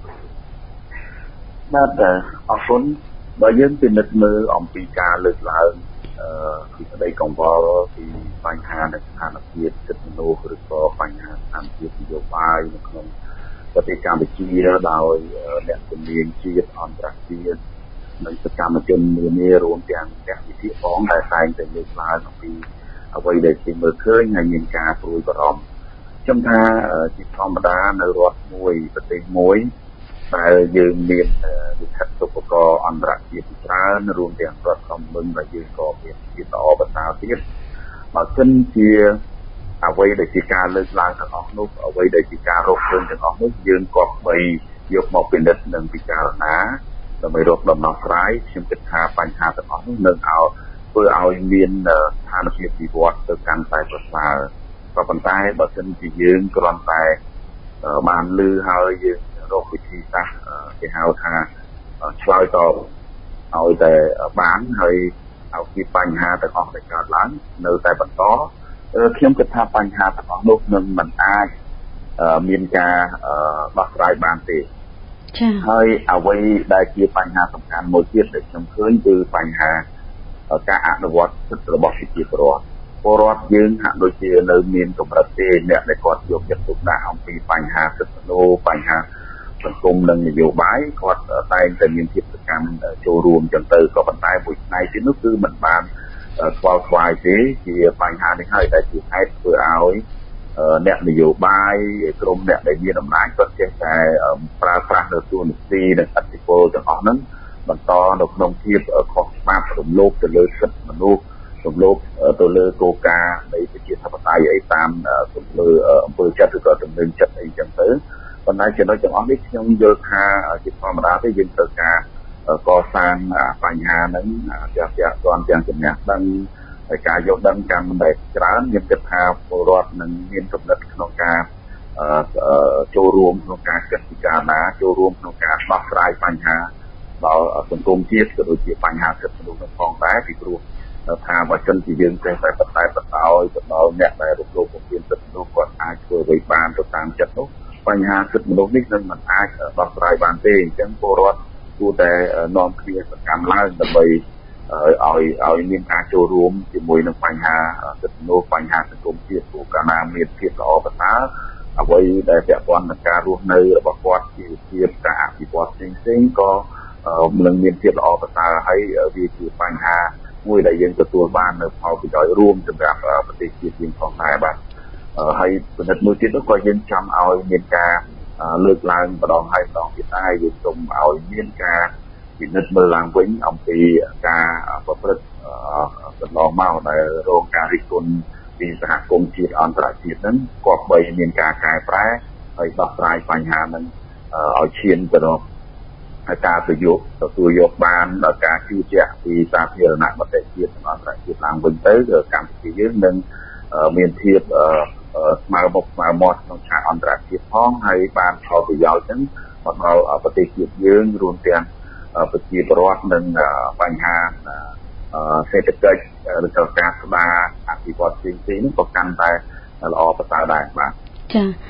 បាទអរគុណបើយើងពិនិត្យមើលអំពីការលើកឡើងពីក្តីកង្វល់ពីបញ្ហានៅស្ថានភាពសិទ្ធិមនុស្សឬក៏បញ្ហាស្ថានភាពនយោបាយនៅក្នុងប្រទេសកម្ពុជាដោយអ្នកជំនាញជាតិអន្តរជាតិនិងសកម្មជននានារួមទាំងអ្នកវិភាគផងដែលតែងតែលើកឡើងអំពីអ្វីដែលគេមើលឃើញហើយមានការព្រួយបារម្ភខ្ញុំថាជាធម្មតានៅរដ្ឋមួយប្រទេសមួយដែលយើងមានលិខិតឧបករណ៍អន្តរជាតិច្រើនរួមទាំងរដ្ឋធម្មនុញ្ញដែលយើងក៏មានជាល្អប្រសើរទៀតបើមិនជាអ្វីដែលជាការលើកឡើងទាំងអស់នោះអ្វីដែលជាការរកឃើញទាំងអស់នោះយើងក៏បីយកមកពិនិត្យនិងពិចារណាដើម្បីរកដំណោះស្រាយខ្ញុំគិតថាបញ្ហាទាំងអស់នោះនឹងធ្វើឲ្យមានស្ថានភាពវិវត្តទៅកាន់តែប្រសើរក៏ប៉ុន្តែបើមិនជាយើងគ្រាន់តែបានឮហើយយើងរកវិធីសាស្ត្រគេហៅថាឆ្លើយតបឲ្យតែបានហើយឲ្យពីបញ្ហាទាំងអស់ដែលកើតឡើងនៅតែបន្តខ្ញុំគិតថាបញ្ហាទាំងអស់នោះនឹងមិនអាចមានការដោះស្រាយបានទេចា៎ហើយអ្វីដែលជាបញ្ហាសំខាន់មួយទៀតដែលខ្ញុំឃើញគឺបញ្ហាការអនុវត្តសិទ្ធិរបស់ប្រជាពលរដ្ឋយើងហាក់ដូចជានៅមានកម្រិតទេអ្នកដែលគាត់យកចិត្តទុកដាក់អំពីបញ្ហាសិទ្ធិមនុស្សបញ្ហាសង្គមនិងនយោបាយគាត់តែងតែមានភាពសកម្មចូលរួមចឹងទៅក៏ប៉ុន្តែមួយផ្នែកទៀតនោះគឺមិនបានស្វល់ខ្វាយទេជាបញ្ហានេះហើយដែលជាហេតុធ្វើឲ្យអ្នកនយោបាយក្រុមអ្នកដែលមានអំណាចគាត់ចេះតែប្រើប្រាស់នៅទូនាទីនិងអធិបុលទាំងអស់ហ្នឹងបន្តនៅក្នុងភាពខុសច្បាប់រំលោភទៅលើសិទ្ធិមនុស្សរំលោភទៅលើគោលការណ៍នៃប្រជាធិបតេយ្យអីតាមលើអង្គើចិត្តឬក៏ទំនឹងចិត្តអីចឹងទៅប៉ុន្តែចំណុចទាំងអស់នេះខ្ញុំយល់ថាជាធម្មតាទេយើងត្រូវការកសាងបញ្ហាហ្នឹងជាក់ស្ដែងទាំងចំណេះដឹងហើយការយល់ដឹងកាន់តែច្រើនខ្ញុំគិតថាពលរដ្ឋនឹងមានគំនិតក្នុងការចូលរួមក្នុងការគិតពិចារណាចូលរួមក្នុងការដោះស្រាយបញ្ហាដល់សង្គមជាតិក៏ដូចជាបញ្ហាសិទ្ធិមនុស្សផងដែរពីព្រោះថាបើមិនជាយើងចេះតែបតែបតោយទៅដល់អ្នកដែលរំលោភបំពានសិទ្ធិមនុស្សគាត់អាចធ្វើអ្វីបានទៅតាមចិត្តនោះបញ្ហាសិទ្ធិមនុស្សនេះនឹងមិនអាចដោះស្រាយបានទេអញ្ចឹងពលរដ្ឋគួរតែនាំគ្នាសកម្មឡើងដើម្បីឲ្យមានការចូលរួមជាមួយនឹងបញ្ហាសិទ្ធិមនុស្សបញ្ហាសង្គមជាតិព្រោះកាលណាមានភាពល្អប្រសើរអ្វីដែលពាក់ព័ន្ធនឹងការរស់នៅរបស់គាត់ជីវភាពការអភិវឌ្ឍផ្សេងៗក៏នឹងមានភាពល្អប្រសើរហើយវាជាបញ្ហាមួយដែលយើងទទួលបាននៅផលប្រយោជន៍រួមសម្រាប់ប្រទេសជាតិយើងផងដែរបាទហើយពិនិត្យមួយទៀតនោះក៏យើងចង់ឲ្យមានការលើកឡើងម្ដងហើយម្ដងទៀតដែរយើងសូមឲ្យមានការពិនិត្យមើលឡើងវិញអំពីការប្រព្រឹត្តកន្លងមកដែលរងការរិះគន់ពីសហគមន៍ជាតិអន្តរជាតិហ្នឹងគប្បីមានការកែប្រែហើយដោះស្រាយបញ្ហាហ្នឹងឲ្យឈានទៅដល់ការទទួលយកបានដល់ការជឿជាក់ពីសាធារណមតិជាតិនិងអន្តរជាតិឡើងវិញទៅកម្ពុជាយើងនឹងមានភាពស្មើមុខស្មើមាត់ក្នុងឆាកអន្តរជាតិផងហើយបានផលប្រយោជន៍ហ្នឹងមកដល់ប្រទេសជាតិយើងរួមទាំងប្រជាពលរដ្ឋនិងបញ្ហាសេដ្ឋកិច្ចឬក៏ការស្ដារអភិវឌ្ឍផ្សេងៗនេះក៏កាន់តែល្អប្រសើរដែរបាទចា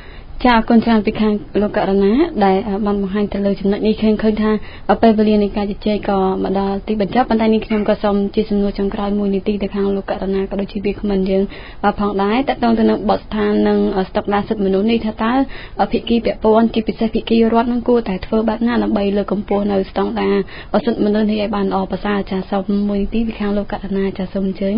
ចាអរគុណច្រើនពីខាងលោកករណាដែលបានបង្ហាញទៅលើចំណុចនេះឃើញថាពេលវេលានៃការជជែកក៏មកដល់ទីបញ្ចប់ប៉ុន្តែនេះខ្ញុំក៏សូមជាសំណួរចុងក្រោយមួយនាទីទៅខាងលោកករណាក៏ដូចជាវាគ្មិនយើងផងដែរតើតើទៅនឹងបទស្ថាននិងស្តង់ដារសិទ្ធិមនុស្សនេះថាតើភាគីពាក់ព័ន្ធជាពិសេសភាគីរដ្ឋនឹងគួរតែធ្វើបែបណាដើម្បីលើកកម្ពស់នៅស្តង់ដារសិទ្ធិមនុស្សនេះឲ្យបានល្អប្រសើរចាសូមមួយនាទីពីខាងលោកករណាចាសូមអញ្ជើញ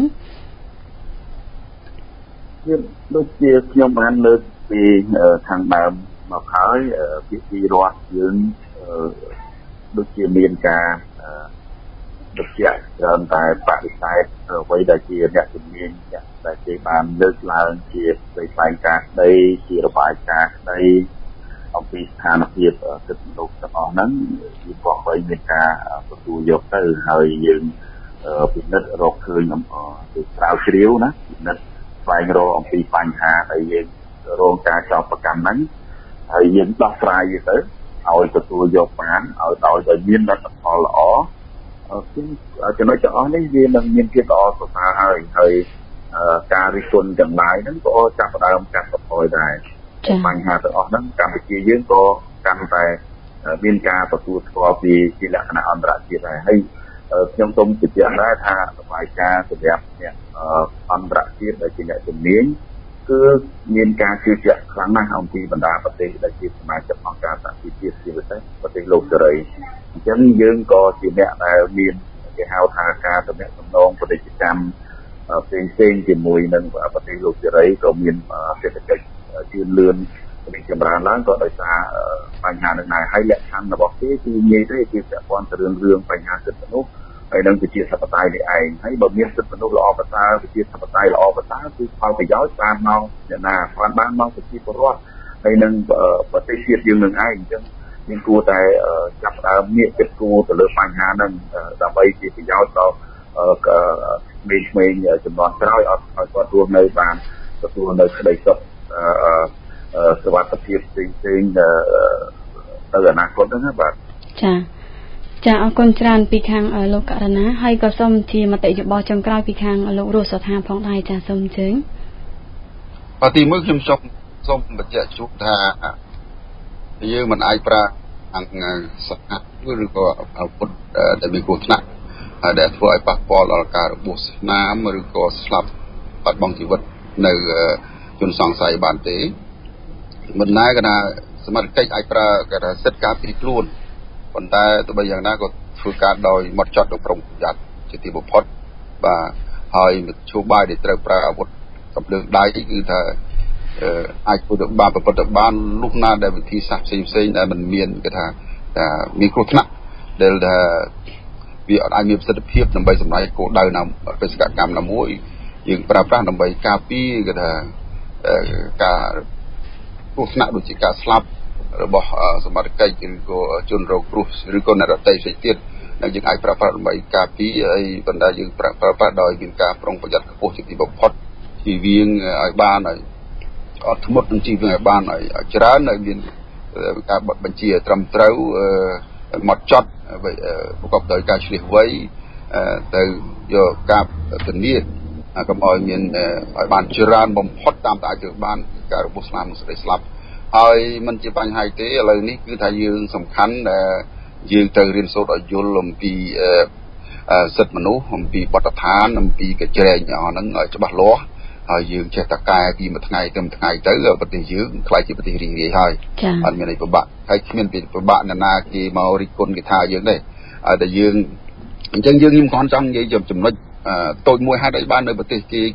ដូចជាខ្ញុំបានលើកពីខាងដើមមកហើយភាគីរដ្ឋយើងដូចជាមានការដូចជាច្រើនតែបដិសេធអ្វីដែលជាអ្នកជំនាញដែលគេបានលើកឡើងជាស្ដីថ្លែងការណ៍ដីជារបាយការណ៍ដីអំពីស្ថានភាពសិទ្ធិមនុស្សទាំងអស់ហ្នឹងវាក៏បីមានការទទួលយកទៅហើយយើងពិនិត្យរកឃើញពីស្រាវជ្រាវណាពិនិត្យស្វែងរកអំពីបញ្ហាដែលយើងរងការចោទប្រកាន់ហ្នឹងហើយយើងដោះស្រាយវាទៅឲ្យទទួលយកបានឲ្យដោយមានលទ្ធផលល្អចំណុចទាំងអស់នេះវានឹងមានភាពល្អប្រសើរហើយការរិះគន់ទាំងឡាយហ្នឹងក៏ចាប់ផ្ដើមកាត់បន្ថយដែរបញ្ហាទាំងអស់ហ្នឹងកម្ពុជាយើងក៏កាន់តែមានការទទួលស្គាល់ពីលក្ខណៈអន្តរជាតិដែរហើយខ្ញុំសូមបញ្ជាក់ដែរថារបាយការណ៍សម្រាប់អ្នកអន្តរជាតិដែលជាអ្នកជំនាញគឺមានការជឿជាក់ខ្លាំងណាស់អំពីបណ្ដាប្រទេសដែលជាសមាជិកអង្គការសហប្រជាជាតិជាពិសេសប្រទេសលោកសេរីអញ្ចឹងយើងក៏ជាអ្នកដែលមានគេហៅថាការទំនាក់ទំនងពាណិជ្ជកម្មផ្សេងជាមួយនឹងប្រទេសលោកសេរីក៏មានសេដ្ឋកិច្ចជឿនលឿនរីកចម្រើនឡើងក៏ដោយសារបញ្ហានឹងដែរហើយលក្ខខណ្ឌរបស់គេគឺងាយទេគឺពាក់ព័ន្ធទៅរឿងបញ្ហាសិទ្ធិមនុស្សហើយនឹងវិជាធិបតេយ្យនេះឯងហើយបើមានសិទ្ធិមនុស្សល្អប្រសើរវិជាធិបតេយ្យល្អប្រសើរគឺផលប្រយោជន៍បានមកអ្នកណាបានមកប្រជាពលរដ្ឋហើយនឹងប្រទេសជាតិយើងនឹងឯងអញ្ចឹងមានគួរតែចាប់ផ្ដើមងាកគិតគូរទៅលើបញ្ហាហ្នឹងដើម្បីជាប្រយោជន៍ដល់ក្មេងៗជំនាន់ក្រោយឲ្យគាត់រស់នៅបានទទួលនៅក្តីសុខសុវត្ថិភាពផ្សេងៗទៅអនាគតហ្នឹងណាបាទចាអរគុណច្រើនពីខាងលោកករណាហើយក៏សូមជាមតិយោបល់ចុងក្រោយពីខាងលោករស់សថាផងដែរចាសូមអញ្ជើញទីមួយខ្ញុំសូមបញ្ជាក់ជូនថាយើងមិនអាចប្រើអង្គសហឬក៏អាវុធដែលមានគ្រោះថ្នាក់ដែលធ្វើឲ្យប៉ះពាល់ដល់ការរបួសស្នាមឬក៏ស្លាប់បាត់បង់ជីវិតនៅជនសង្ស័យបានទេមិនណាក៏ថាសមត្ថកិច្ចអាចប្រើគេថាសិទ្ធិការពារខ្លួនប៉ុន្តែទោះបីយ៉ាងណាក៏ធ្វើការដោយហ្មត់ចត់និងប្រុងប្រយ័ត្នជាទីបំផុតបាទហើយមធ្យោបាយដែលត្រូវប្រើអាវុធកម្លាំងដៃគឺថាអាចធ្វើទៅបានប្រព្រឹត្តទៅបានលុះណាដែលវិធីសាស្ត្រផ្សេងៗដែលមិនមានគេថាមានគ្រោះថ្នាក់ដែលថាវាអាចមានប្រសិទ្ធភាពដើម្បីសម្រេចគោលដៅណាបេសកកម្មណាមួយយើងប្រើប្រាស់ដើម្បីការពារគេថាការគ្រោះថ្នាក់ដូចជាការស្លាប់របស់សមត្ថកិច្ចឬក៏ជនរងគ្រោះឬក៏អ្នកដទៃផ្សេងទៀតដែលយើងអាចប្រើប្រាស់ដើម្បីការពារហើយបណ្ដាយើងប្រើប្រាស់ដោយមានការប្រុងប្រយ័ត្នខ្ពស់ជាទីបំផុតជៀសវាងឲ្យបានឲ្យអត់ធ្មត់នឹងជៀសវាងឲ្យបានឲ្យច្រើនហើយមានការបញ្ជាត្រឹមត្រូវហ្មត់ចត់ប្រកបដោយការឆ្លៀសវៃទៅយកការធានាកុំឲ្យមានឲ្យបានច្រើនបំផុតតាមតែអាចធ្វើបានការរបួសស្នាមនិងសេចក្តីស្លាប់ហើយមិនជាបញ្ហាទេឥឡូវនេះគឺថាយើងសំខាន់យើងត្រូវរៀនសូត្រឲ្យយល់អំពីសិទ្ធិមនុស្សអំពីបទដ្ឋានអំពីកញ្ច្រែងហ្នឹងឲ្យច្បាស់លាស់ហើយយើងចេះតែកែពីមួយថ្ងៃទៅមួយថ្ងៃទៅប្រទេសយើងខ្លាយជាប្រទេសរីករាយហើយអត់មានអីពិបាកហើយគ្មានពិបាកណានាគេមករិះគន់គេថាយើងទេតែយើងអញ្ចឹងខ្ញុំគ្រាន់ចង់និយាយចំណុចតូចមួយហេតុអីបាននៅប្រទេសគេ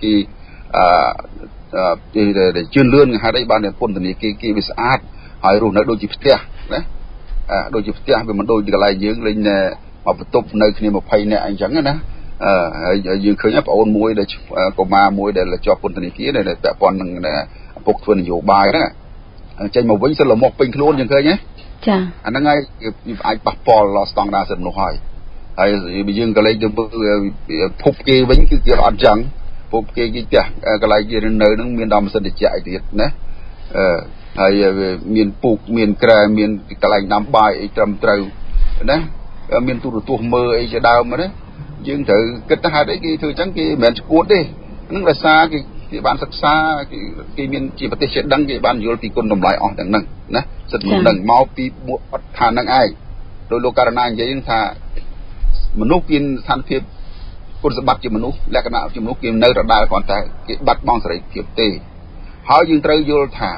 ដែលជឿនលឿនហេតុអីបានពន្ធនាគារគេវាស្អាតហើយរស់នៅដូចជាផ្ទះណាដូចជាផ្ទះវាមិនដូចកន្លែងយើងលេងមកបន្ទប់នៅគ្នា20នាក់អញ្ចឹងណាហើយយើងឃើញប្អូនមួយដែលកុមារមួយដែលជាប់ពន្ធនាគារដែលពាក់ព័ន្ធនឹងឪពុកធ្វើនយោបាយហ្នឹងចេញមកវិញសិលមកពេញខ្លួនយើងឃើញទេចាអាហ្នឹងហើយអាចប៉ះពាល់ដល់ស្តង់ដារសិទ្ធិមនុស្សហើយយើងក៏លេចទៅភពគេវិញគឺគេអត់ចឹងភពគេផ្ទះកន្លែងគេនៅហ្នឹងមានដល់ម៉ាស៊ីនត្រជាក់អីទៀតណាហើយមានពូកមានក្រែមានកន្លែងដាំបាយអីត្រឹមត្រូវណាមានទូរទស្សន៍មើលអីជាដើមណាយើងត្រូវគិតថាហេតុអីគេធ្វើចឹងគេមិនមែនឈួតទេហ្នឹងដោយសារគេគេបានសិក្សាគេមានជាប្រទេសជាដឹងគេបានយល់ពីគុណតម្លៃអស់ទាំងហ្នឹងណាសិទ្ធិមនុស្សហ្នឹងមកពីបទដ្ឋានហ្នឹងឯងដោយលោកករណានិយាយថាមនុស្សមានស្ថានភាពគុណសម្បត្តិជាមនុស្សលក្ខណៈជាមនុស្សគេនៅដដែលគ្រាន់តែគេបាត់បង់សេរីភាពទេហើយយើងត្រូវយល់ថា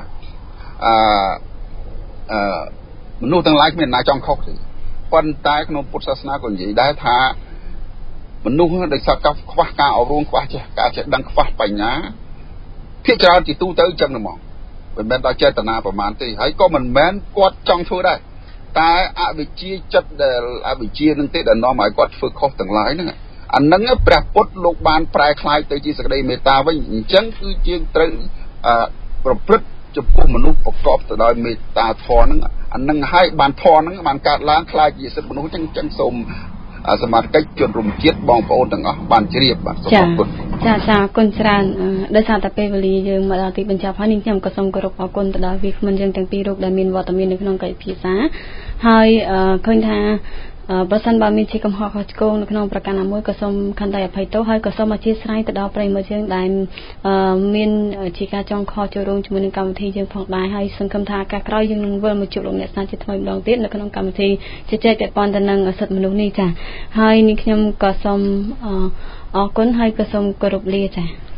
មនុស្សទាំងឡាយគ្មានណាចង់ខុសទេប៉ុន្តែក្នុងពុទ្ធសាសនាក៏និយាយដែរថាមនុស្សដែលសកលខ្វះការអប់រំខ្វះការចេះដឹងខ្វះបញ្ញាភាគច្រើនជាទូទៅចឹងហ្មងមិនមែនដល់ចេតនាប្រមាណទេហើយក៏មិនមែនគាត់ចង់ធ្វើដែរតែអវិជ្ជាចិត្តដែលអវិជ្ជានឹងទេដែលនាំឲ្យគាត់ធ្វើខុសទាំងឡាយហ្នឹងអានឹងព្រះពុទ្ធលោកបានប្រែក្លាយទៅជាសេចក្តីមេត្តាវិញអញ្ចឹងគឺជាត្រូវប្រព្រឹត្តចំពោះមនុស្សប្រកបទៅដោយមេត្តាធម៌ហ្នឹងអានឹងឲ្យបានធម៌ហ្នឹងបានកើតឡើងខ្លាចជាសិទ្ធិមនុស្សអញ្ចឹងសូមសមាជិកជនរួមជាតិបងប្អូនទាំងអស់បានជ្រាបបាទសូមអរគុណចាគុណច្រើនដោយសារតែពេលវេលាយើងមកដល់ទីបញ្ចប់ហើយនេះខ្ញុំក៏សូមគោរពអរគុណទៅដល់វាគ្មិនយើងទាំងពីររូបដែលមានវត្តមាននៅក្នុងកិច្ចពិភាក្សាហើយឃើញថាបើសិនបើមានជាកំហុសខុសឆ្គងនៅក្នុងប្រការណាមួយក៏សូមខន្តីអភ័យទោសហើយក៏សូមអធិស្ឋានទៅដល់ប្រិយមិត្តយើងដែលមានជាការចងខចូលរួមជាមួយនឹងកម្មវិធីយើងផងដែរហើយសង្ឃឹមថាឱកាសក្រោយយើងនឹងវិលមកជួបលោកអ្នកស្ដាប់ជាថ្មីម្ដងទៀតនៅក្នុងកម្មវិធីជជែកពាក់ព័ន្ធទៅនឹងសិទ្ធិមនុស្សនេះចាហើយនេះខ្ញុំក៏សូមអរគុណហើយក៏សូមគោរពលាចា